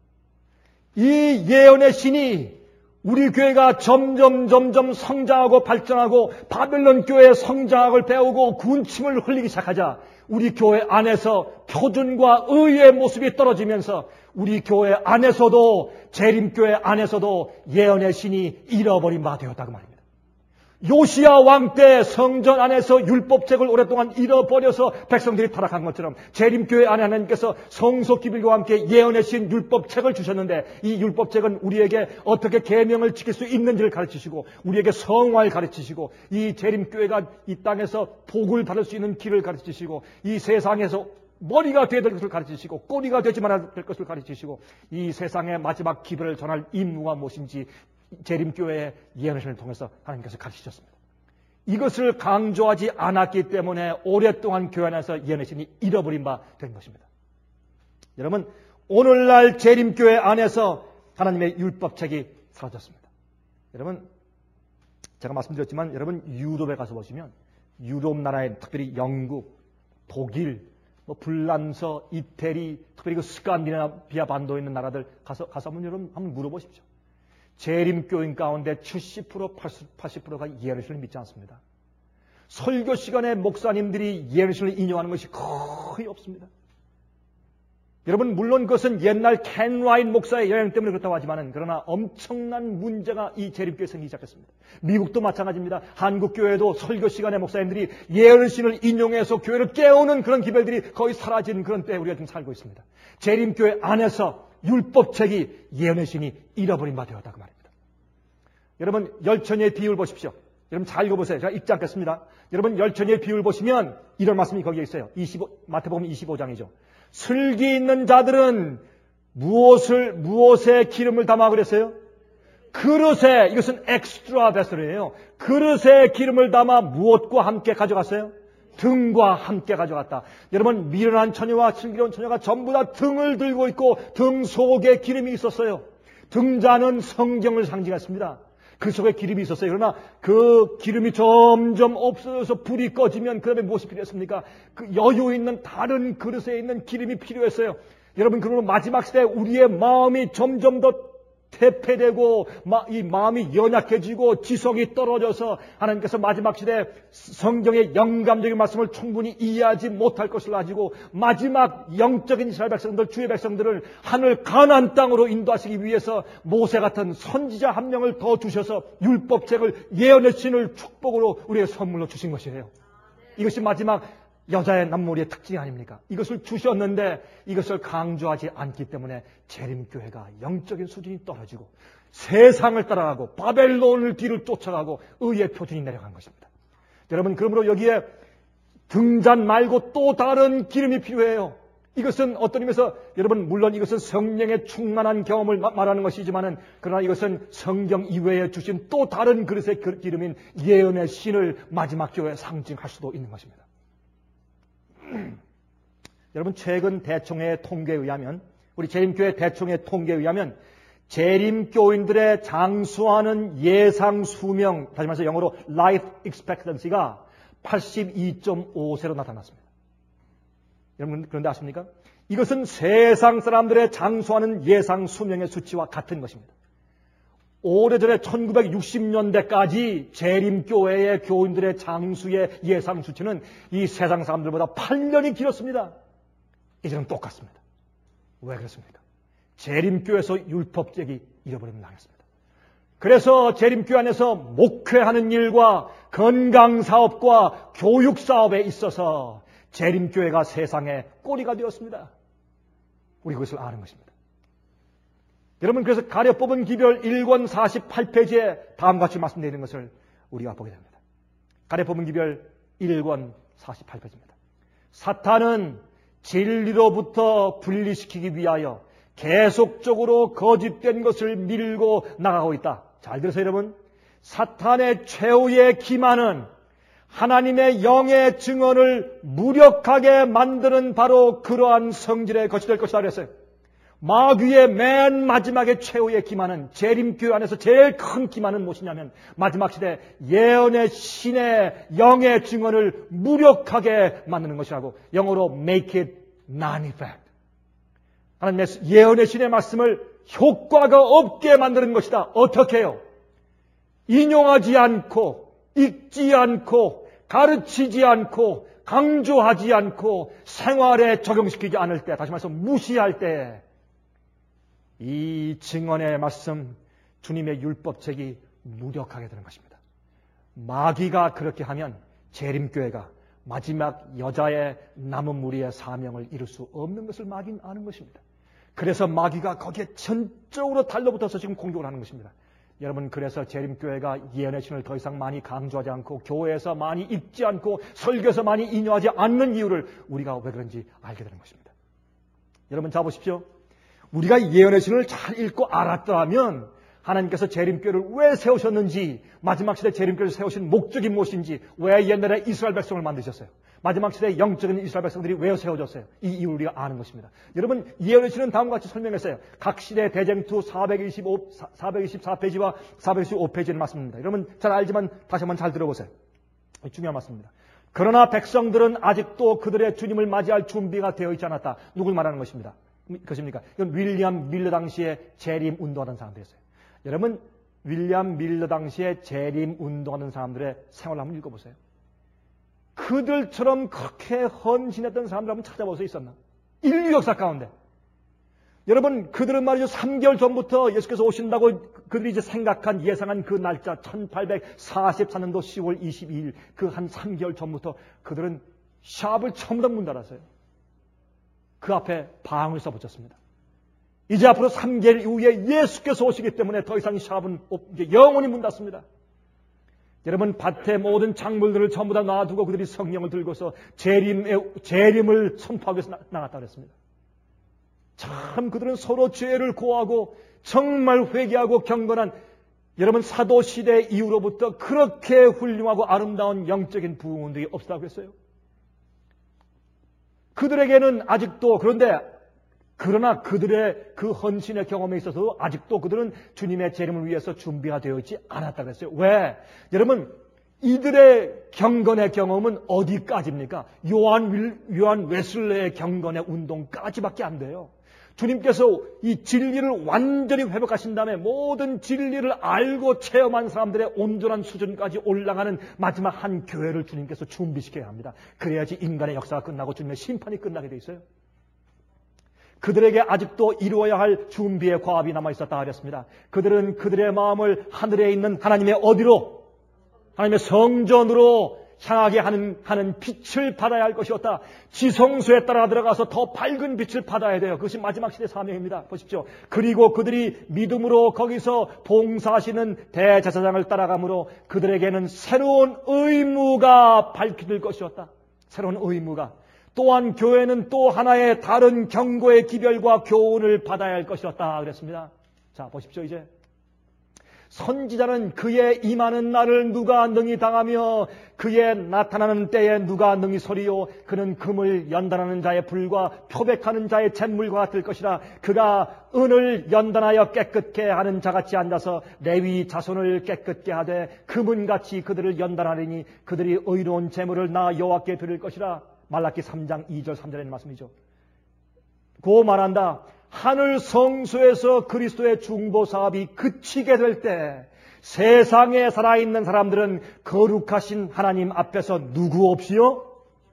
S1: 이 예언의 신이 우리 교회가 점점 성장하고 발전하고 바벨론 교회의 성장학을 배우고 군침을 흘리기 시작하자 우리 교회 안에서 표준과 의의 모습이 떨어지면서 우리 교회 안에서도 재림교회 안에서도 예언의 신이 잃어버린 바 되었다고 말입니다. 요시야 왕 때 성전 안에서 율법책을 오랫동안 잃어버려서 백성들이 타락한 것처럼 재림교회 안에 하나님께서 성소 기bil과 함께 예언의 신 율법책을 주셨는데 이 율법책은 우리에게 어떻게 계명을 지킬 수 있는지를 가르치시고 우리에게 성화를 가르치시고 이 재림교회가 이 땅에서 복을 받을 수 있는 길을 가르치시고 이 세상에서 머리가 되어야 될 것을 가르치시고 꼬리가 되지 말아야 될 것을 가르치시고 이 세상의 마지막 기별을 전할 임무가 무엇인지 재림교회의 예언의 신을 통해서 하나님께서 가르치셨습니다. 이것을 강조하지 않았기 때문에 오랫동안 교회 안에서 예언의 신이 잃어버린 바 된 것입니다. 여러분, 오늘날 재림교회 안에서 하나님의 율법책이 사라졌습니다. 여러분, 제가 말씀드렸지만 여러분 유럽에 가서 보시면 유럽 나라에 특별히 영국, 독일, 불란서, 이태리, 특별히 그 스칸디나비아 반도에 있는 나라들 가서 한번 여러분 한번 물어보십시오. 재림교인 가운데 70%, 80%가 예언의 신을 믿지 않습니다. 설교 시간에 목사님들이 예언의 신을 인용하는 것이 거의 없습니다. 여러분, 물론 그것은 옛날 켄 라인 목사의 영향 때문에 그렇다고 하지만 그러나 엄청난 문제가 이 재림교회에 생기기 시작했습니다. 미국도 마찬가지입니다. 한국 교회도 설교 시간에 목사님들이 예언의 신을 인용해서 교회를 깨우는 그런 기별들이 거의 사라진 그런 때에 우리가 지금 살고 있습니다. 재림교회 안에서 율법책이 예언의 신이 잃어버린 바 되었다 그 말입니다. 여러분, 열천의 비유를 보십시오. 여러분 잘 읽어보세요. 제가 읽지 않겠습니다. 여러분 열천의 비유를 보시면 이런 말씀이 거기에 있어요. 마태복음 25장이죠. 슬기 있는 자들은 무엇에 기름을 담아 그랬어요? 그릇에, 이것은 엑스트라 베슬이에요. 그릇에 기름을 담아 무엇과 함께 가져갔어요? 등과 함께 가져갔다. 여러분, 미련한 처녀와 슬기로운 처녀가 전부 다 등을 들고 있고 등 속에 기름이 있었어요. 등잔은 성경을 상징했습니다. 그 속에 기름이 있었어요. 그러나 그 기름이 점점 없어져서 불이 꺼지면 그 다음에 무엇이 필요했습니까? 그 여유 있는 다른 그릇에 있는 기름이 필요했어요. 여러분, 그러면 마지막 시대에 우리의 마음이 점점 더 퇴폐되고 이 마음이 연약해지고 지성이 떨어져서 하나님께서 마지막 시대에 성경의 영감적인 말씀을 충분히 이해하지 못할 것을 가지고 마지막 영적인 이스라엘 백성들, 주의 백성들을 하늘 가나안 땅으로 인도하시기 위해서 모세 같은 선지자 한 명을 더 주셔서 율법책을 예언의 신을 축복으로 우리의 선물로 주신 것이에요. 이것이 마지막 여자의 남무리의 특징이 아닙니까? 이것을 주셨는데 이것을 강조하지 않기 때문에 재림교회가 영적인 수준이 떨어지고 세상을 따라가고 바벨론을 뒤를 쫓아가고 의의 표준이 내려간 것입니다. 여러분, 그러므로 여기에 등잔 말고 또 다른 기름이 필요해요. 이것은 어떤 의미에서 여러분, 물론 이것은 성령의 충만한 경험을 말하는 것이지만은 그러나 이것은 성경 이외에 주신 또 다른 그릇의 기름인 예언의 신을 마지막 교회에 상징할 수도 있는 것입니다. 여러분, 최근 대총회 통계에 의하면, 우리 재림교회 대총회 통계에 의하면 재림교인들의 장수하는 예상 수명, 다시 말해서 영어로 life expectancy가 82.5세로 나타났습니다. 여러분, 그런데 아십니까? 이것은 세상 사람들의 장수하는 예상 수명의 수치와 같은 것입니다. 오래전에 1960년대까지 재림교회의 교인들의 장수의 예상 수치는 이 세상 사람들보다 8년이 길었습니다. 이제는 똑같습니다. 왜 그렇습니까? 재림교회에서 율법책이 잃어버리면 나겠습니다. 그래서 재림교회 안에서 목회하는 일과 건강사업과 교육사업에 있어서 재림교회가 세상의 꼬리가 되었습니다. 우리 그것을 아는 것입니다. 여러분, 그래서 가려 뽑은 기별 1권 48페이지에 다음과 같이 말씀드리는 것을 우리가 보게 됩니다. 가려 뽑은 기별 1권 48페이지입니다. 사탄은 진리로부터 분리시키기 위하여 계속적으로 거짓된 것을 밀고 나가고 있다. 잘 들으세요, 여러분. 사탄의 최후의 기만은 하나님의 영의 증언을 무력하게 만드는 바로 그러한 성질의 것이 될 것이다 그랬어요. 마귀의 맨 마지막의 최후의 기만은, 재림교회 안에서 제일 큰 기만은 무엇이냐면 마지막 시대 예언의 신의 영의 증언을 무력하게 만드는 것이라고, 영어로 make it non-effect. 하나님의 예언의 신의 말씀을 효과가 없게 만드는 것이다. 어떻게 해요? 인용하지 않고, 읽지 않고, 가르치지 않고, 강조하지 않고, 생활에 적용시키지 않을 때, 다시 말해서 무시할 때, 이 증언의 말씀, 주님의 율법책이 무력하게 되는 것입니다. 마귀가 그렇게 하면 재림교회가 마지막 여자의 남은 무리의 사명을 이룰 수 없는 것을 마귀는 아는 것입니다. 그래서 마귀가 거기에 전적으로 달라붙어서 지금 공격을 하는 것입니다. 여러분, 그래서 재림교회가 예언의 신을 더 이상 많이 강조하지 않고 교회에서 많이 읽지 않고 설교에서 많이 인용하지 않는 이유를 우리가 왜 그런지 알게 되는 것입니다. 여러분, 자 보십시오. 우리가 예언의 신을 잘 읽고 알았더라면 하나님께서 재림교회를 왜 세우셨는지, 마지막 시대 재림교회를 세우신 목적이 무엇인지, 왜 옛날에 이스라엘 백성을 만드셨어요? 마지막 시대에 영적인 이스라엘 백성들이 왜 세워졌어요? 이 이유를 우리가 아는 것입니다. 여러분, 예언시는 다음과 같이 설명했어요. 각 시대 대쟁투 424페이지와 425페이지를 말씀입니다. 여러분 잘 알지만 다시 한번 잘 들어보세요. 중요한 말씀입니다. 그러나 백성들은 아직도 그들의 주님을 맞이할 준비가 되어 있지 않았다. 누굴 말하는 것입니다? 그것입니까? 이건 윌리엄 밀러 당시에 재림 운동하던 사람들이었어요. 여러분, 윌리엄 밀러 당시에 재림 운동하는 사람들의 생활을 한번 읽어보세요. 그들처럼 그렇게 헌신했던 사람들 한번 찾아볼 수 있었나? 인류 역사 가운데. 여러분, 그들은 말이죠. 3개월 전부터 예수께서 오신다고 그들이 이제 생각한, 예상한 그 날짜, 1844년도 10월 22일, 그 한 3개월 전부터 그들은 샵을 전부 다 문 닫았어요. 그 앞에 방을 써붙였습니다. 이제 앞으로 3개월 이후에 예수께서 오시기 때문에 더 이상 샵은 영원히 문 닫습니다. 여러분, 밭의 모든 작물들을 전부 다 놔두고 그들이 성령을 들고서 재림을 선포하기 위해서 나갔다 그랬습니다. 참 그들은 서로 죄를 고하고 정말 회개하고 경건한, 여러분 사도 시대 이후로부터 그렇게 훌륭하고 아름다운 영적인 부흥운동이 없었다고 했어요. 그들에게는 아직도, 그러나 그들의 그 헌신의 경험에 있어서 아직도 그들은 주님의 재림을 위해서 준비가 되어 있지 않았다고 했어요. 왜? 여러분, 이들의 경건의 경험은 어디까지입니까? 요한 웨슬레의 경건의 운동까지밖에 안 돼요. 주님께서 이 진리를 완전히 회복하신 다음에 모든 진리를 알고 체험한 사람들의 온전한 수준까지 올라가는 마지막 한 교회를 주님께서 준비시켜야 합니다. 그래야지 인간의 역사가 끝나고 주님의 심판이 끝나게 돼 있어요. 그들에게 아직도 이루어야 할 준비의 과업이 남아있었다 하였습니다. 그들은 그들의 마음을 하늘에 있는 하나님의 어디로? 하나님의 성전으로 향하게 하는 빛을 받아야 할 것이었다. 지성소에 따라 들어가서 더 밝은 빛을 받아야 돼요. 그것이 마지막 시대 사명입니다. 보십시오. 그리고 그들이 믿음으로 거기서 봉사하시는 대제사장을 따라가므로 그들에게는 새로운 의무가 밝혀질 것이었다. 새로운 의무가. 또한 교회는 또 하나의 다른 경고의 기별과 교훈을 받아야 할 것이었다 그랬습니다. 자, 보십시오. 이제 선지자는 그의 임하는 날을 누가 능히 당하며 그의 나타나는 때에 누가 능히 서리요. 그는 금을 연단하는 자의 불과 표백하는 자의 잿물과 같을 것이라. 그가 은을 연단하여 깨끗게 하는 자같이 앉아서 레위 자손을 깨끗게 하되 금은같이 그들을 연단하리니 그들이 의로운 잿물을 나 여호와께 드릴 것이라. 말라기 3장 2절 3절의 말씀이죠. 고 말한다. 하늘 성소에서 그리스도의 중보 사업이 그치게 될 때 세상에 살아있는 사람들은 거룩하신 하나님 앞에서 누구 없이요?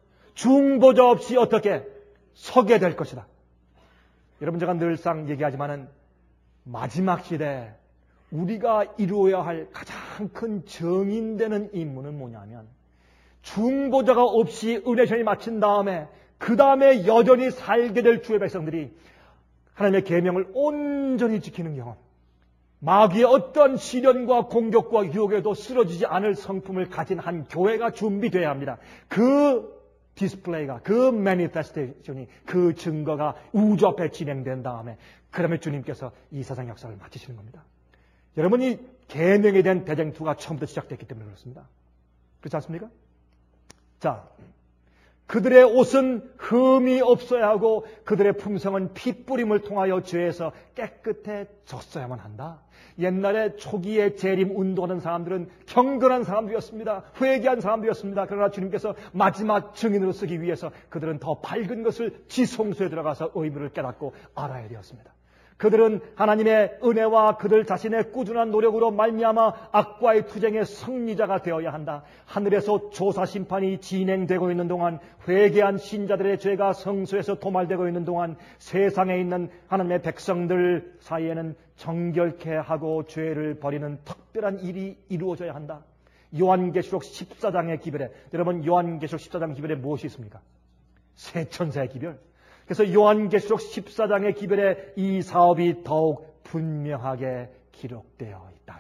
S1: 중보자 없이 어떻게 서게 될 것이다. 여러분, 제가 늘상 얘기하지만은 마지막 시대 우리가 이루어야 할 가장 큰 정인되는 임무는 뭐냐면 중보자가 없이 은혜전이 마친 다음에 그 다음에 여전히 살게 될 주의 백성들이 하나님의 계명을 온전히 지키는 경험, 마귀의 어떤 시련과 공격과 유혹에도 쓰러지지 않을 성품을 가진 한 교회가 준비되어야 합니다. 그 디스플레이가, 그 매니페스테이션이, 그 증거가 우주 앞에 진행된 다음에 그러면 주님께서 이 세상 역사를 마치시는 겁니다. 여러분이 계명에 대한 대쟁투가 처음부터 시작됐기 때문에 그렇습니다. 그렇지 않습니까? 자, 그들의 옷은 흠이 없어야 하고 그들의 품성은 핏뿌림을 통하여 죄에서 깨끗해졌어야만 한다. 옛날에 초기에 재림 운동하는 사람들은 경건한 사람들이었습니다. 회개한 사람들이었습니다. 그러나 주님께서 마지막 증인으로 쓰기 위해서 그들은 더 밝은 것을 지성소에 들어가서 의무를 깨닫고 알아야 되었습니다. 그들은 하나님의 은혜와 그들 자신의 꾸준한 노력으로 말미암아 악과의 투쟁의 승리자가 되어야 한다. 하늘에서 조사 심판이 진행되고 있는 동안, 회개한 신자들의 죄가 성소에서 도말되고 있는 동안 세상에 있는 하나님의 백성들 사이에는 정결케 하고 죄를 버리는 특별한 일이 이루어져야 한다. 요한계시록 14장의 기별에, 여러분 요한계시록 14장 기별에 무엇이 있습니까? 새 천사의 기별. 그래서 요한계시록 14장의 기별에 이 사업이 더욱 분명하게 기록되어 있다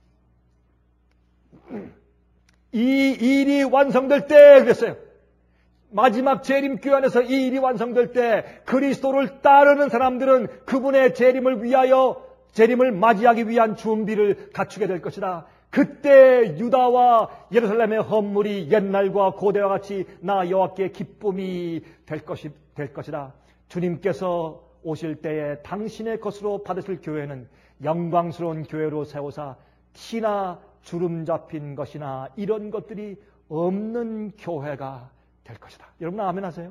S1: 그랬습니다. 이 일이 완성될 때 그랬어요. 마지막 재림교회 안에서 이 일이 완성될 때 그리스도를 따르는 사람들은 그분의 재림을 위하여 재림을 맞이하기 위한 준비를 갖추게 될 것이다. 그때 유다와 예루살렘의 헌물이 옛날과 고대와 같이 나 여호와께 기쁨이 될 것이다. 주님께서 오실 때에 당신의 것으로 받으실 교회는 영광스러운 교회로 세우사 티나 주름 잡힌 것이나 이런 것들이 없는 교회가 될 것이다. 여러분 아멘 하세요?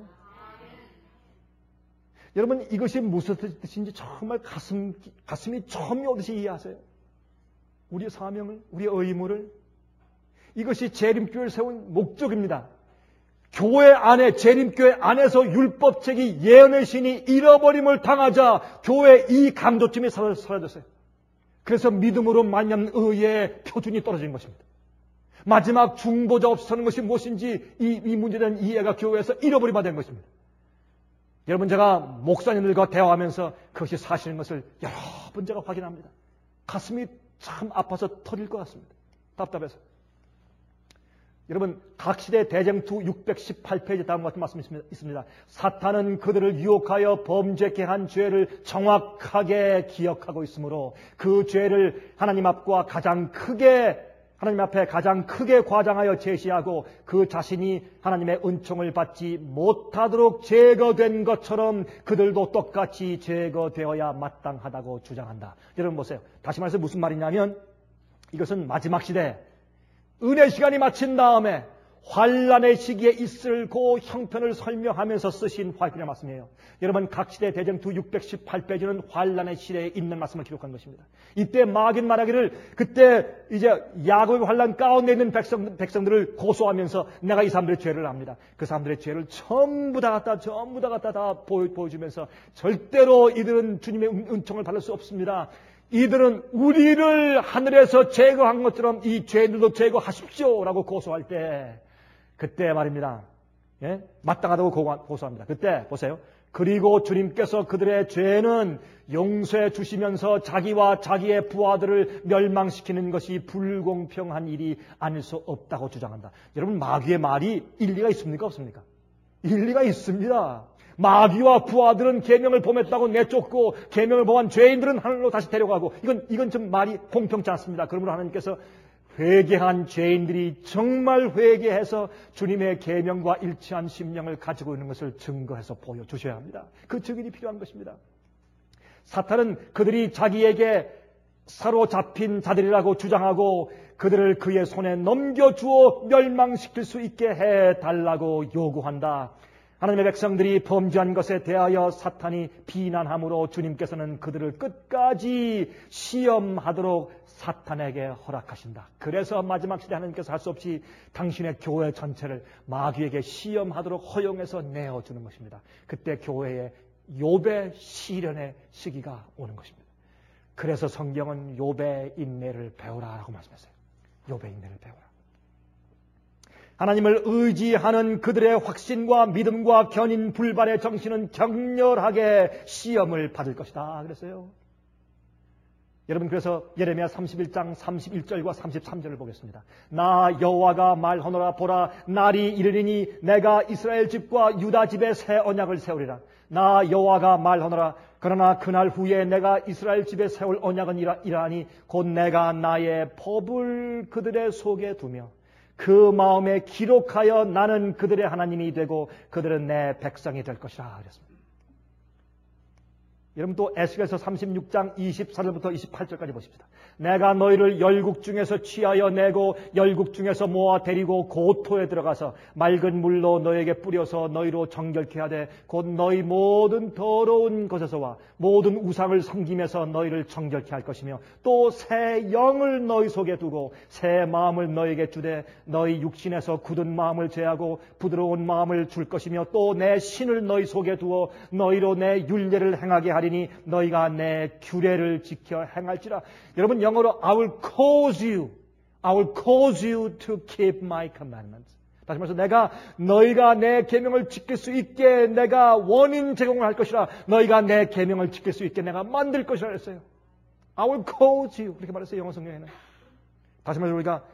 S1: 여러분 이것이 무슨 뜻인지 정말 가슴이 점이 오듯이 이해하세요. 우리의 사명을, 우리의 의무를. 이것이 재림교회를 세운 목적입니다. 교회 안에, 재림교회 안에서 율법책이 예언의 신이 잃어버림을 당하자 교회 이 강조점이 사라졌어요. 그래서 믿음으로 말미암는 의의 표준이 떨어진 것입니다. 마지막 중보자 없이 서는 것이 무엇인지 이 문제에 대한 이해가 교회에서 잃어버리게 된 것입니다. 여러분 제가 목사님들과 대화하면서 그것이 사실인 것을 여러 번 제가 확인합니다. 가슴이 참 아파서 터질 것 같습니다. 답답해서. 여러분 각 시대 대쟁투 618페이지 다음과 같은 말씀이 있습니다. 사탄은 그들을 유혹하여 범죄케 한 죄를 정확하게 기억하고 있으므로 그 죄를 하나님 앞에 가장 크게 과장하여 제시하고 그 자신이 하나님의 은총을 받지 못하도록 제거된 것처럼 그들도 똑같이 제거되어야 마땅하다고 주장한다. 여러분 보세요. 다시 말해서 무슨 말이냐면 이것은 마지막 시대 은혜 시간이 마친 다음에 환란의 시기에 있을 그 형편을 설명하면서 쓰신 화이트의 말씀이에요. 여러분 각 시대 대쟁투 618페이지는 환란의 시대에 있는 말씀을 기록한 것입니다. 이때 마귀는 말하기를 그때 이제 야곱의 환란 가운데 있는 백성들을 고소하면서 내가 이 사람들의 죄를 압니다. 그 사람들의 죄를 전부 다 갖다 보여주면서 절대로 이들은 주님의 은총을 받을 수 없습니다. 이들은 우리를 하늘에서 제거한 것처럼 이 죄들도 제거하십시오라고 고소할 때 그때 말입니다. 예? 마땅하다고 고소합니다. 그때 보세요. 그리고 주님께서 그들의 죄는 용서해 주시면서 자기와 자기의 부하들을 멸망시키는 것이 불공평한 일이 아닐 수 없다고 주장한다. 여러분 마귀의 말이 일리가 있습니까? 없습니까? 일리가 있습니다. 마귀와 부하들은 계명을 범했다고 내쫓고 계명을 범한 죄인들은 하늘로 다시 데려가고 이건 좀 말이 공평치 않습니다. 그러므로 하나님께서 회개한 죄인들이 정말 회개해서 주님의 계명과 일치한 심령을 가지고 있는 것을 증거해서 보여주셔야 합니다. 그 증인이 필요한 것입니다. 사탄은 그들이 자기에게 사로잡힌 자들이라고 주장하고 그들을 그의 손에 넘겨주어 멸망시킬 수 있게 해달라고 요구한다. 하나님의 백성들이 범죄한 것에 대하여 사탄이 비난함으로 주님께서는 그들을 끝까지 시험하도록 사탄에게 허락하신다. 그래서 마지막 시대 하나님께서 할 수 없이 당신의 교회 전체를 마귀에게 시험하도록 허용해서 내어주는 것입니다. 그때 교회에 욥의 시련의 시기가 오는 것입니다. 그래서 성경은 욥의 인내를 배우라라고 말씀했어요. 욥의 인내를 배우라. 하나님을 의지하는 그들의 확신과 믿음과 견인 불발의 정신은 격렬하게 시험을 받을 것이다. 그랬어요. 여러분 그래서 예레미야 31장 31절과 33절을 보겠습니다. 나 여호와가 말하노라 보라 날이 이르리니 내가 이스라엘 집과 유다 집에 새 언약을 세우리라. 나 여호와가 말하노라 그러나 그날 후에 내가 이스라엘 집에 세울 언약은 이러하니 곧 내가 나의 법을 그들의 속에 두며 그 마음에 기록하여 나는 그들의 하나님이 되고 그들은 내 백성이 될 것이라 그랬습니다. 여러분 또 에스겔서 36장 24절부터 28절까지 보십시다. 내가 너희를 열국 중에서 취하여 내고 열국 중에서 모아 데리고 고토에 들어가서 맑은 물로 너희에게 뿌려서 너희로 정결케 하되 곧 너희 모든 더러운 것에서와 모든 우상을 섬김에서 너희를 정결케 할 것이며 또 새 영을 너희 속에 두고 새 마음을 너희에게 주되 너희 육신에서 굳은 마음을 제하고 부드러운 마음을 줄 것이며 또 내 신을 너희 속에 두어 너희로 내 율례를 행하게 하리니 너희가 내 규례를 지켜 행할지라. 여러분 영어로 I will cause you to keep my commandments. 다시 말해서 너희가 내 계명을 지킬 수 있게 내가 원인 제공을 할 것이라. 너희가 내 계명을 지킬 수 있게 내가 만들 것이라 했어요. I will cause you. 그렇게 말했어요. 영어 성경에는. 다시 말해서 우리가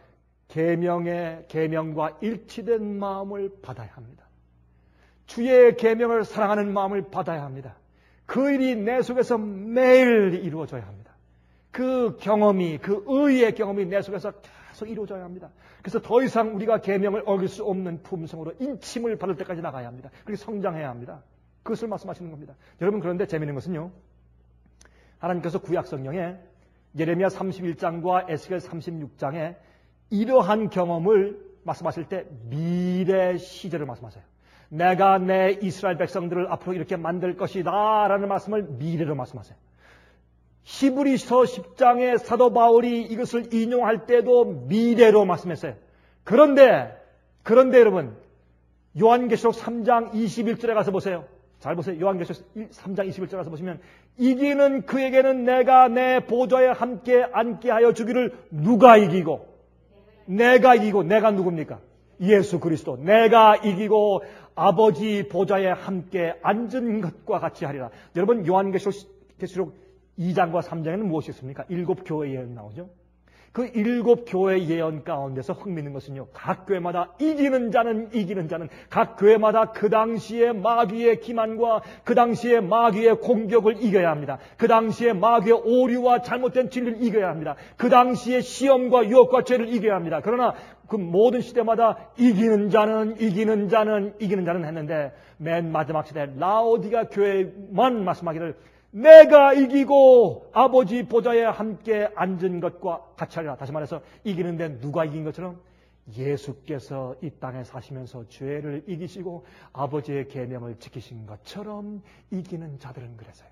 S1: 계명과 일치된 마음을 받아야 합니다. 주의 계명을 사랑하는 마음을 받아야 합니다. 그 일이 내 속에서 매일 이루어져야 합니다. 그 경험이, 그 의의 경험이 내 속에서 계속 이루어져야 합니다. 그래서 더 이상 우리가 계명을 어길 수 없는 품성으로 인침을 받을 때까지 나가야 합니다. 그렇게 성장해야 합니다. 그것을 말씀하시는 겁니다. 여러분, 그런데 재미있는 것은요, 하나님께서 구약 성경에 예레미야 31장과 에스겔 36장에 이러한 경험을 말씀하실 때 미래 시제를 말씀하세요. 내가 내 이스라엘 백성들을 앞으로 이렇게 만들 것이다 라는 말씀을 미래로 말씀하세요. 히브리서 10장의 사도 바울이 이것을 인용할 때도 미래로 말씀했어요. 그런데 여러분, 요한계시록 3장 21절에 가서 보세요. 잘 보세요. 요한계시록 3장 21절에 가서 보시면 이기는 그에게는 내가 내 보좌에 함께 앉게 하여 주기를 누가 이기고, 내가 이기고, 내가 누굽니까? 예수 그리스도. 내가 이기고 아버지 보좌에 함께 앉은 것과 같이 하리라. 여러분, 요한계시록 2장과 3장에는 무엇이 있습니까? 7교회 예언이 나오죠. 그 7교회 예언 가운데서 흥미있는 것은요, 각 교회마다 이기는 자는 각 교회마다 그 당시의 마귀의 기만과 그 당시의 마귀의 공격을 이겨야 합니다. 그 당시의 마귀의 오류와 잘못된 진리를 이겨야 합니다. 그 당시의 시험과 유혹과 죄를 이겨야 합니다. 그러나 그 모든 시대마다 이기는 자는 했는데 맨 마지막 시대 라오디가 교회만 말씀하기를 내가 이기고 아버지 보좌에 함께 앉은 것과 같이 하리라. 다시 말해서 이기는데 누가 이긴 것처럼 예수께서 이 땅에 사시면서 죄를 이기시고 아버지의 계명을 지키신 것처럼 이기는 자들은 그래서요.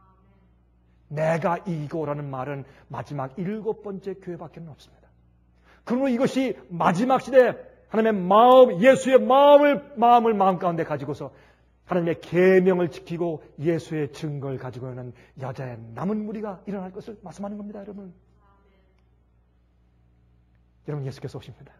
S1: 내가 이기고라는 말은 마지막 7번째 교회밖에 없습니다. 그러므로 이것이 마지막 시대 하나님의 마음, 예수의 마음을 마음 가운데 가지고서 하나님의 계명을 지키고 예수의 증거를 가지고 있는 여자의 남은 무리가 일어날 것을 말씀하는 겁니다, 여러분. 여러분, 예수께서 오십니다.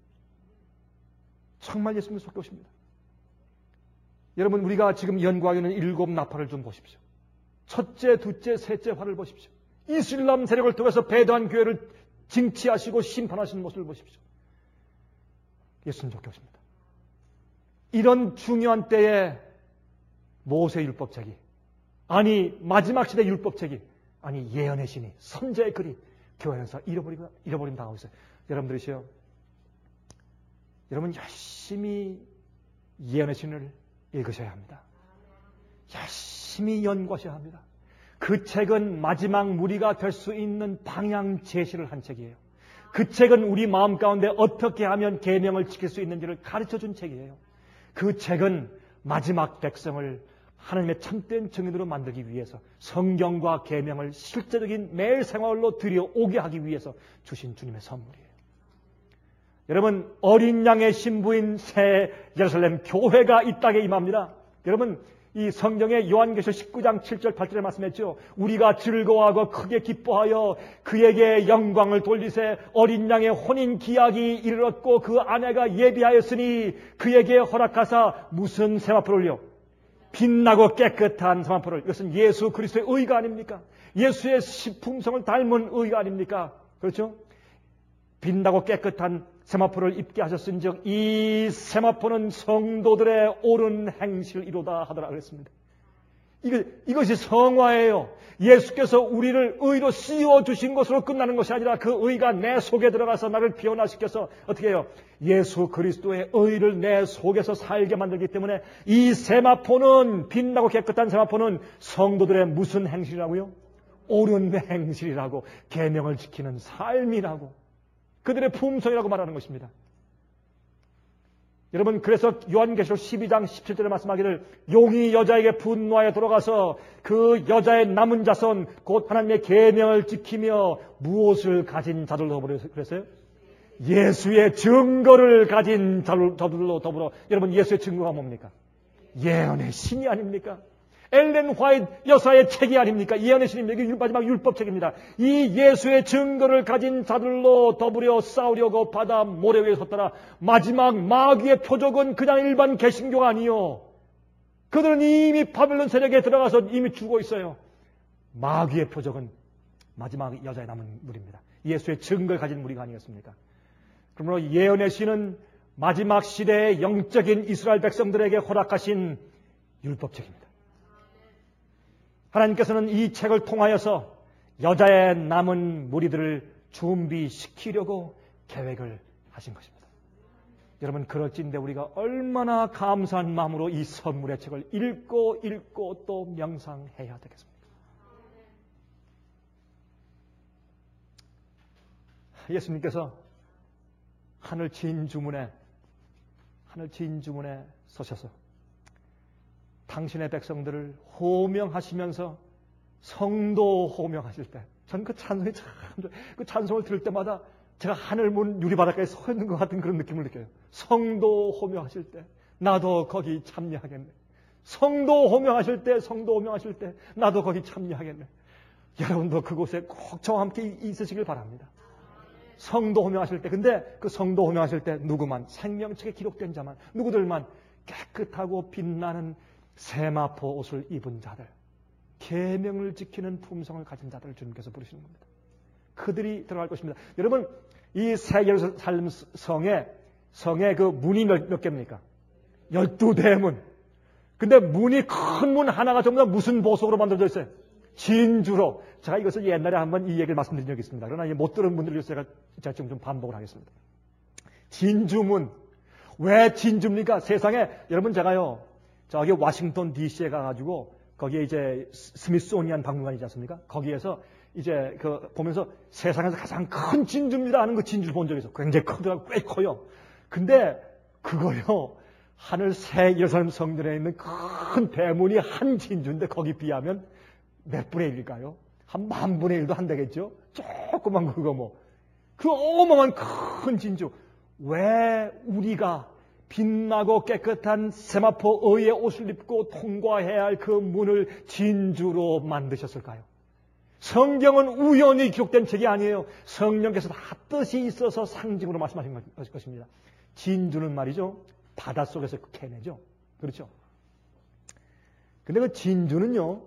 S1: 정말 예수께서 오십니다. 여러분, 우리가 지금 연구하고 있는 7 나팔을 좀 보십시오. 첫째, 둘째, 셋째 활을 보십시오. 이슬람 세력을 통해서 배도한 교회를 징치하시고 심판하시는 모습을 보십시오. 예수님 좋게 오십니다. 이런 중요한 때에 모세 율법책이, 아니 마지막 시대 율법책이, 아니 예언의 신이, 선자의 글이 교회에서 잃어버림 당하고 있어요. 여러분들이시요, 여러분 열심히 예언의 신을 읽으셔야 합니다. 열심히 연구하셔야 합니다. 그 책은 마지막 무리가 될 수 있는 방향 제시를 한 책이에요. 그 책은 우리 마음 가운데 어떻게 하면 계명을 지킬 수 있는지를 가르쳐준 책이에요. 그 책은 마지막 백성을 하나님의 참된 증인으로 만들기 위해서 성경과 계명을 실제적인 매일 생활로 들여오게 하기 위해서 주신 주님의 선물이에요. 여러분, 어린 양의 신부인 새 예루살렘 교회가 이 땅에 임합니다. 여러분, 이 성경의 요한계시록 19장 7절 8절에 말씀했죠. 우리가 즐거워하고 크게 기뻐하여 그에게 영광을 돌리세. 어린 양의 혼인 기약이 이르렀고 그 아내가 예비하였으니 그에게 허락하사 무슨 세마포를요? 빛나고 깨끗한 세마포를. 이것은 예수 그리스도의 의가 아닙니까? 예수의 품성을 닮은 의가 아닙니까? 그렇죠? 빛나고 깨끗한 세마포를 입게 하셨은즉 이 세마포는 성도들의 옳은 행실을 이루다 하더라 그랬습니다. 이것이 성화예요. 예수께서 우리를 의로 씌워주신 것으로 끝나는 것이 아니라 그 의가 내 속에 들어가서 나를 변화시켜서 어떻게 해요? 예수 그리스도의 의를 내 속에서 살게 만들기 때문에 이 세마포는, 빛나고 깨끗한 세마포는 성도들의 무슨 행실이라고요? 옳은 행실이라고, 계명을 지키는 삶이라고, 그들의 품성이라고 말하는 것입니다. 여러분, 그래서 요한계시록 12장 17절에 말씀하기를 용이 여자에게 분노하여 들어가서 그 여자의 남은 자손 곧 하나님의 계명을 지키며 무엇을 가진 자들로 그랬어요? 예수의 증거를 가진 자들로 더불어. 여러분, 예수의 증거가 뭡니까? 예언의 신이 아닙니까? 엘렌 화이트 여사의 책이 아닙니까? 예언의 신입니다. 이게 마지막 율법책입니다. 이 예수의 증거를 가진 자들로 더불어 싸우려고 바다 모래 위에 섰더라. 마지막 마귀의 표적은 그냥 일반 개신교가 아니요. 그들은 이미 바벨론 세력에 들어가서 이미 죽어 있어요. 마귀의 표적은 마지막 여자의 남은 무리입니다. 예수의 증거를 가진 무리가 아니겠습니까? 그러므로 예언의 신은 마지막 시대의 영적인 이스라엘 백성들에게 허락하신 율법책입니다. 하나님께서는 이 책을 통하여서 여자의 남은 무리들을 준비시키려고 계획을 하신 것입니다. 여러분, 그럴진데 우리가 얼마나 감사한 마음으로 이 선물의 책을 읽고 또 명상해야 되겠습니까? 예수님께서 하늘 진주문에 서셔서 당신의 백성들을 호명하시면서 성도 호명하실 때, 전 그 찬송이 그 찬송을 들을 때마다 제가 하늘문 유리바닥에 서 있는 것 같은 그런 느낌을 느껴요. 성도 호명하실 때 나도 거기 참여하겠네. 성도 호명하실 때 나도 거기 참여하겠네. 여러분도 그곳에 꼭 저와 함께 있으시길 바랍니다. 성도 호명하실 때, 근데 그 성도 호명하실 때 누구만, 생명책에 기록된 자만, 누구들만 깨끗하고 빛나는 세마포 옷을 입은 자들, 계명을 지키는 품성을 가진 자들을 주님께서 부르시는 겁니다. 그들이 들어갈 것입니다. 여러분, 이 새 예루살렘 성의 그 문이 몇 개입니까? 12대문. 근데 문이 큰 문 하나가 전부 다 무슨 보석으로 만들어져 있어요? 진주로. 제가 이것을 옛날에 한번 이 얘기를 말씀드린 적이 있습니다. 그러나 못 들은 분들을 위해서 제가 지금 좀 반복을 하겠습니다. 진주문. 왜 진주입니까? 세상에, 여러분, 제가요, 저기 워싱턴 DC에 가가지고, 거기에 이제 스미소니안 박물관이지 않습니까? 거기에서 이제 보면서 세상에서 가장 큰 진주입니다 하는 그 진주를 본 적이 있어요. 굉장히 크더라고, 꽤 커요. 근데 그거요, 하늘 새 예루살렘 성전에 있는 큰 대문이 한 진주인데 거기 비하면 몇 분의 1일까요? 한 10,000분의 1도 안 되겠죠? 조그만 그거 그 어마어마한 큰 진주. 왜 우리가 빛나고 깨끗한 세마포 의의 옷을 입고 통과해야 할 그 문을 진주로 만드셨을까요? 성경은 우연히 기록된 책이 아니에요. 성령께서 다 뜻이 있어서 상징으로 말씀하신 것입니다. 진주는 말이죠, 바닷속에서 캐내죠. 그렇죠? 근데 그 진주는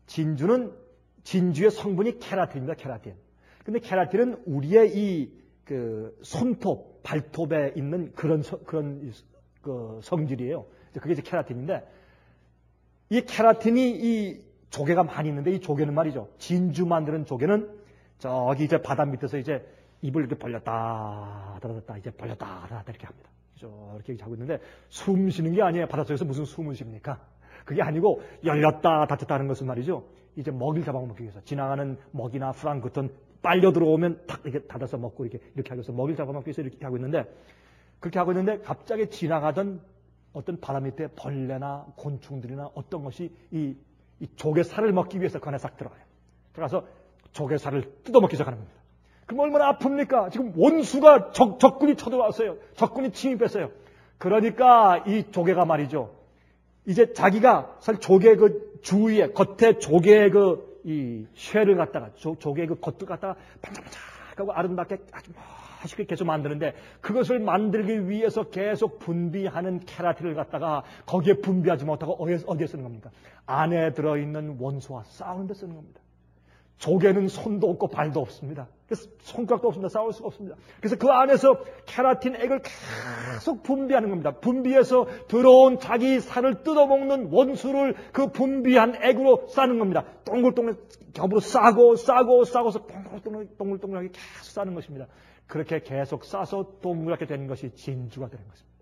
S1: 진주의 성분이 케라틴입니다. 케라틴. 근데 케라틴은 우리의 손톱, 발톱에 있는 그런 성질이에요. 그게 이제 케라틴인데, 이 케라틴이 이 조개가 많이 있는데, 이 조개는 말이죠, 진주 만드는 조개는 저기 이제 바다 밑에서 이제 입을 이렇게 벌렸다 닫았다, 이제 벌렸다 닫았다 이렇게 합니다. 이렇게 하고 있는데, 숨 쉬는 게 아니에요. 바닷속에서 무슨 숨을 쉽니까? 그게 아니고, 열렸다 닫혔다 하는 것은 말이죠, 이제 먹이를 잡아먹기 위해서 지나가는 먹이나 프랑크톤 빨려 들어오면 탁 이렇게 닫아서 먹고 이렇게 하기 위해서 먹이를 잡아먹기 위해서 이렇게 하고 있는데, 그렇게 하고 있는데 갑자기 지나가던 어떤 바다 밑에 벌레나 곤충들이나 어떤 것이 이 조개살을 먹기 위해서 그 안에 싹 들어가요. 들어가서 조개살을 뜯어먹기 시작하는 겁니다. 그럼 얼마나 아픕니까? 지금 원수가 적군이 쳐들어왔어요. 적군이 침입했어요. 그러니까 이 조개가 말이죠, 이제 자기가 사실 조개 그 주위에 겉에 조개의 이 쇠를 갖다가 조개의 그 겉을 갖다가 반짝반짝하고 아름답게 아주 멋있게 계속 만드는데, 그것을 만들기 위해서 계속 분비하는 케라틴을 갖다가 거기에 분비하지 못하고 어디에 쓰는 겁니까? 안에 들어있는 원수와 싸우는 데 쓰는 겁니다. 조개는 손도 없고 발도 없습니다. 그래서 손가락도 없습니다. 싸울 수가 없습니다. 그래서 그 안에서 케라틴 액을 계속 분비하는 겁니다. 분비해서 들어온 자기 살을 뜯어먹는 원수를 그 분비한 액으로 싸는 겁니다. 동글동글 겹으로 싸고서 동글동글하게 계속 싸는 것입니다. 그렇게 계속 싸서 동그랗게 되는 것이 진주가 되는 것입니다.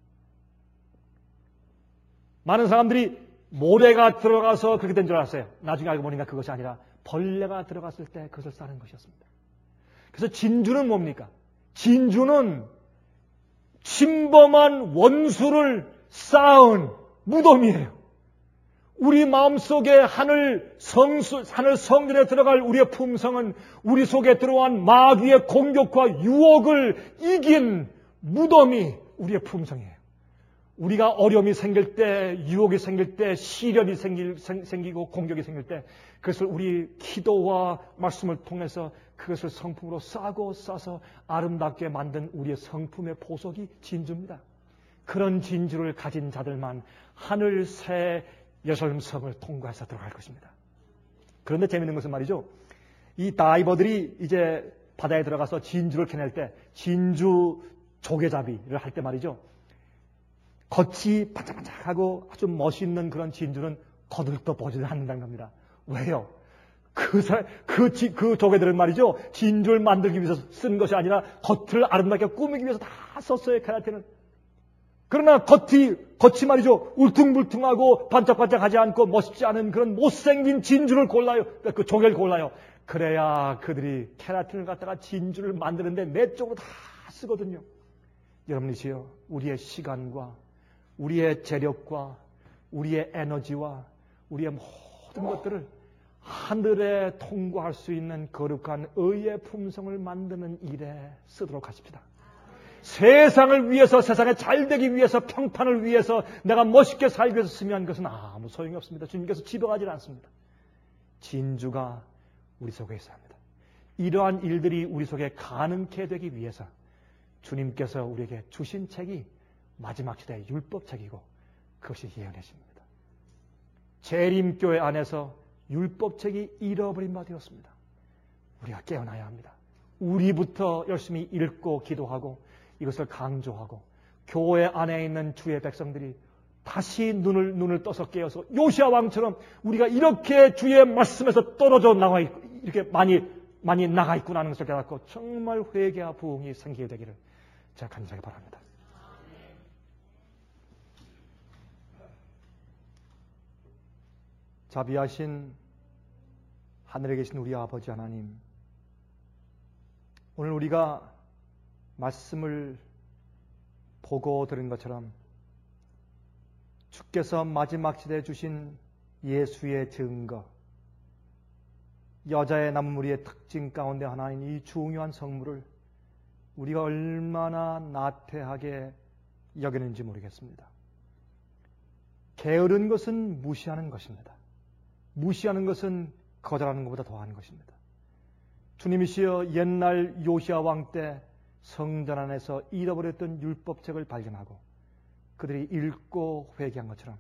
S1: 많은 사람들이 모래가 들어가서 그렇게 된 줄 알았어요. 나중에 알고 보니까 그것이 아니라 벌레가 들어갔을 때 그것을 싸는 것이었습니다. 그래서 진주는 뭡니까? 진주는 침범한 원수를 쌓은 무덤이에요. 우리 마음속에 하늘 성전에 들어갈 우리의 품성은 우리 속에 들어온 마귀의 공격과 유혹을 이긴 무덤이 우리의 품성이에요. 우리가 어려움이 생길 때, 유혹이 생길 때, 시련이 생기고 공격이 생길 때 그것을 우리 기도와 말씀을 통해서 그것을 성품으로 싸서 아름답게 만든 우리의 성품의 보석이 진주입니다. 그런 진주를 가진 자들만 하늘 새 예루살렘 성을 통과해서 들어갈 것입니다. 그런데 재밌는 것은 말이죠, 이 다이버들이 이제 바다에 들어가서 진주를 캐낼 때, 진주 조개잡이를 할 때 말이죠, 겉이 반짝반짝하고 아주 멋있는 그런 진주는 거들떠 보지를 않는다는 겁니다. 왜요? 그 조개들은 말이죠, 진주를 만들기 위해서 쓴 것이 아니라 겉을 아름답게 꾸미기 위해서 다 썼어요, 케라틴은. 그러나 겉이 말이죠, 울퉁불퉁하고 반짝반짝하지 않고 멋있지 않은 그런 못생긴 진주를 골라요. 그 조개를 골라요. 그래야 그들이 케라틴을 갖다가 진주를 만드는데 내 쪽으로 다 쓰거든요. 여러분이시여, 우리의 시간과 우리의 재력과 우리의 에너지와 우리의 모든 것들을 하늘에 통과할 수 있는 거룩한 의의 품성을 만드는 일에 쓰도록 하십시다. 세상을 위해서, 세상에 잘되기 위해서, 평판을 위해서, 내가 멋있게 살기 위해서 쓰면 그것은 아무 소용이 없습니다. 주님께서 지도하지 않습니다. 진주가 우리 속에 있어야 합니다. 이러한 일들이 우리 속에 가능케 되기 위해서 주님께서 우리에게 주신 책이 마지막 시대의 율법책이고 그것이 예언의 시입니다. 재림교회 안에서 율법책이 잃어버린 바 되었습니다. 우리가 깨어나야 합니다. 우리부터 열심히 읽고 기도하고 이것을 강조하고 교회 안에 있는 주의 백성들이 다시 눈을 떠서 깨어서 요시야 왕처럼 우리가 이렇게 주의 말씀에서 떨어져 나가 있고 이렇게 많이 나가 있구나 하는 것을 깨닫고 정말 회개와 부흥이 생기게 되기를 제가 간절히 바랍니다. 자비하신 하늘에 계신 우리 아버지 하나님, 오늘 우리가 말씀을 보고 들은 것처럼 주께서 마지막 시대에 주신 예수의 증거, 여자의 남무리의 특징 가운데 하나인 이 중요한 성물을 우리가 얼마나 나태하게 여기는지 모르겠습니다. 게으른 것은 무시하는 것입니다. 무시하는 것은 거절하는 것보다 더한 것입니다. 주님이시여, 옛날 요시야 왕 때 성전 안에서 잃어버렸던 율법책을 발견하고 그들이 읽고 회개한 것처럼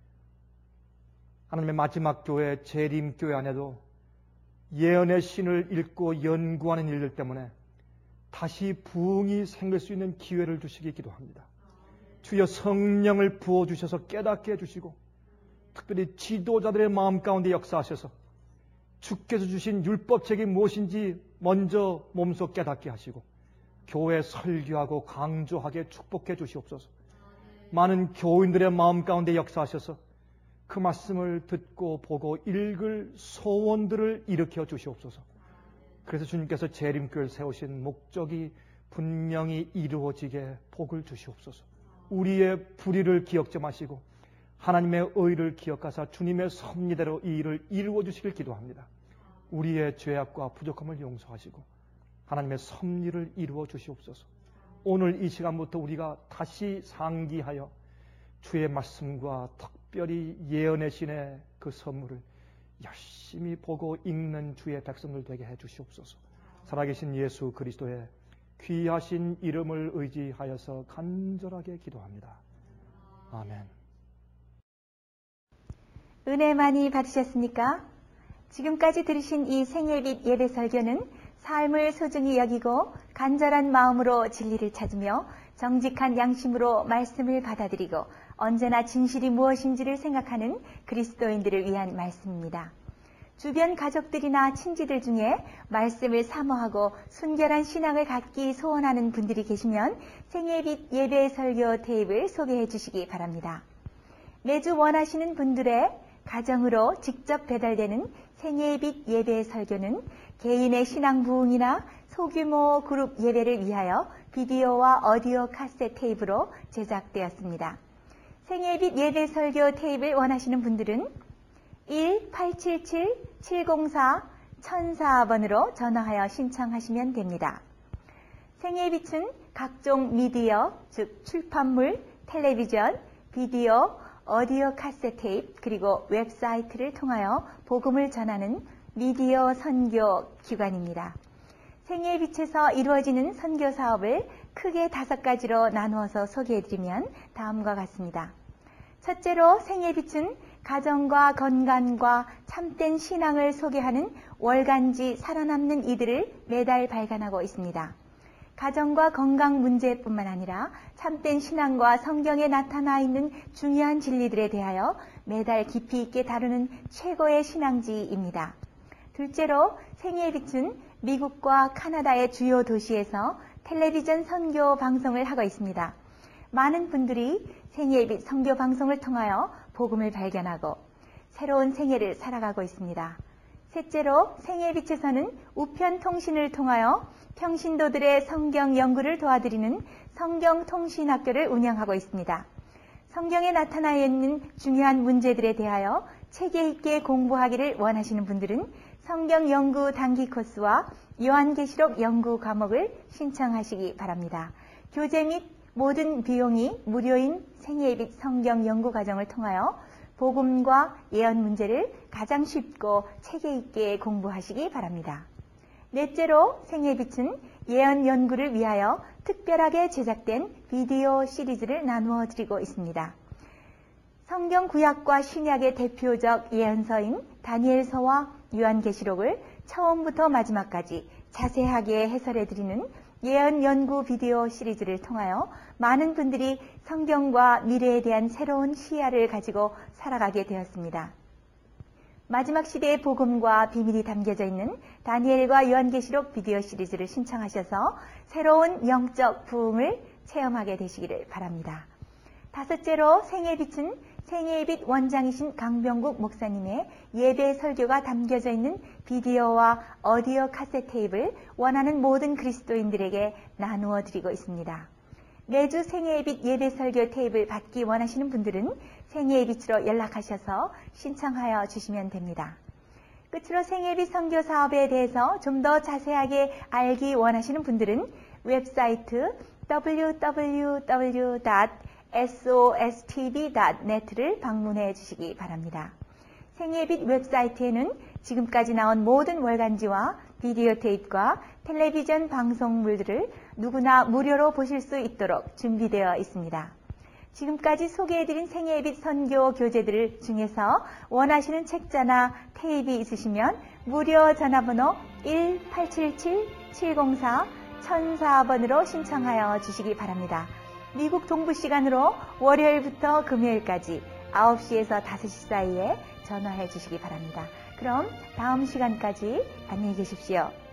S1: 하나님의 마지막 교회, 재림교회 안에도 예언의 신을 읽고 연구하는 일들 때문에 다시 부흥이 생길 수 있는 기회를 주시기 기도합니다. 주여, 성령을 부어주셔서 깨닫게 해주시고 특별히 지도자들의 마음 가운데 역사하셔서 주께서 주신 율법책이 무엇인지 먼저 몸소 깨닫게 하시고 교회 설교하고 강조하게 축복해 주시옵소서. 많은 교인들의 마음 가운데 역사하셔서 그 말씀을 듣고 보고 읽을 소원들을 일으켜 주시옵소서. 그래서 주님께서 재림교회를 세우신 목적이 분명히 이루어지게 복을 주시옵소서. 우리의 불의를 기억 좀 하시고 하나님의 의를 기억하사 주님의 섭리대로 이 일을 이루어 주시길 기도합니다. 우리의 죄악과 부족함을 용서하시고 하나님의 섭리를 이루어 주시옵소서. 오늘 이 시간부터 우리가 다시 상기하여 주의 말씀과 특별히 예언의 신의 그 선물을 열심히 보고 읽는 주의 백성들 되게 해 주시옵소서. 살아계신 예수 그리스도의 귀하신 이름을 의지하여서 간절하게 기도합니다. 아멘.
S2: 은혜 많이 받으셨습니까? 지금까지 들으신 이 생일빛 예배 설교는 삶을 소중히 여기고 간절한 마음으로 진리를 찾으며 정직한 양심으로 말씀을 받아들이고 언제나 진실이 무엇인지를 생각하는 그리스도인들을 위한 말씀입니다. 주변 가족들이나 친지들 중에 말씀을 사모하고 순결한 신앙을 갖기 소원하는 분들이 계시면 생일빛 예배 설교 테이프를 소개해 주시기 바랍니다. 매주 원하시는 분들의 가정으로 직접 배달되는 생애빛 예배 설교는 개인의 신앙 부흥이나 소규모 그룹 예배를 위하여 비디오와 오디오 카세트 테이프로 제작되었습니다. 생애빛 예배 설교 테이프를 원하시는 분들은 1-877-704-1004번으로 전화하여 신청하시면 됩니다. 생애빛은 각종 미디어, 즉 출판물, 텔레비전, 비디오, 오디오 카세트 테이프 그리고 웹사이트를 통하여 복음을 전하는 미디어 선교 기관입니다. 생애의 빛에서 이루어지는 선교 사업을 크게 5가지로 나누어서 소개해드리면 다음과 같습니다. 첫째로 생애의 빛은 가정과 건강과 참된 신앙을 소개하는 월간지 살아남는 이들을 매달 발간하고 있습니다. 가정과 건강 문제뿐만 아니라 참된 신앙과 성경에 나타나 있는 중요한 진리들에 대하여 매달 깊이 있게 다루는 최고의 신앙지입니다. 둘째로 생애의 빛은 미국과 카나다의 주요 도시에서 텔레비전 선교 방송을 하고 있습니다. 많은 분들이 생애의 빛 선교 방송을 통하여 복음을 발견하고 새로운 생애를 살아가고 있습니다. 셋째로 생애의 빛에서는 우편 통신을 통하여 평신도들의 성경 연구를 도와드리는 성경통신학교를 운영하고 있습니다. 성경에 나타나 있는 중요한 문제들에 대하여 체계 있게 공부하기를 원하시는 분들은 성경 연구 단기 코스와 요한계시록 연구 과목을 신청하시기 바랍니다. 교재 및 모든 비용이 무료인 생애의 빛 성경 연구 과정을 통하여 복음과 예언 문제를 가장 쉽고 체계 있게 공부하시기 바랍니다. 넷째로 생애의 빛은 예언 연구를 위하여 특별하게 제작된 비디오 시리즈를 나누어 드리고 있습니다. 성경 구약과 신약의 대표적 예언서인 다니엘서와 요한계시록을 처음부터 마지막까지 자세하게 해설해 드리는 예언 연구 비디오 시리즈를 통하여 많은 분들이 성경과 미래에 대한 새로운 시야를 가지고 살아가게 되었습니다. 마지막 시대의 복음과 비밀이 담겨져 있는 다니엘과 요한계시록 비디오 시리즈를 신청하셔서 새로운 영적 부흥을 체험하게 되시기를 바랍니다. 다섯째로 생애의 빛은 생애의 빛 원장이신 강병국 목사님의 예배 설교가 담겨져 있는 비디오와 오디오 카세트 테이프를 원하는 모든 그리스도인들에게 나누어 드리고 있습니다. 매주 생애의 빛 예배 설교 테이프를 받기 원하시는 분들은 생애의 빛으로 연락하셔서 신청하여 주시면 됩니다. 끝으로 생애의 빛 선교 사업에 대해서 좀 더 자세하게 알기 원하시는 분들은 웹사이트 www.sostv.net를 방문해 주시기 바랍니다. 생애의 빛 웹사이트에는 지금까지 나온 모든 월간지와 비디오 테이프와 텔레비전 방송물들을 누구나 무료로 보실 수 있도록 준비되어 있습니다. 지금까지 소개해드린 생애의 빛 선교 교재들 중에서 원하시는 책자나 테이프 있으시면 무료 전화번호 1-877-704-1004번으로 신청하여 주시기 바랍니다. 미국 동부 시간으로 월요일부터 금요일까지 9시에서 5시 사이에 전화해 주시기 바랍니다. 그럼 다음 시간까지 안녕히 계십시오.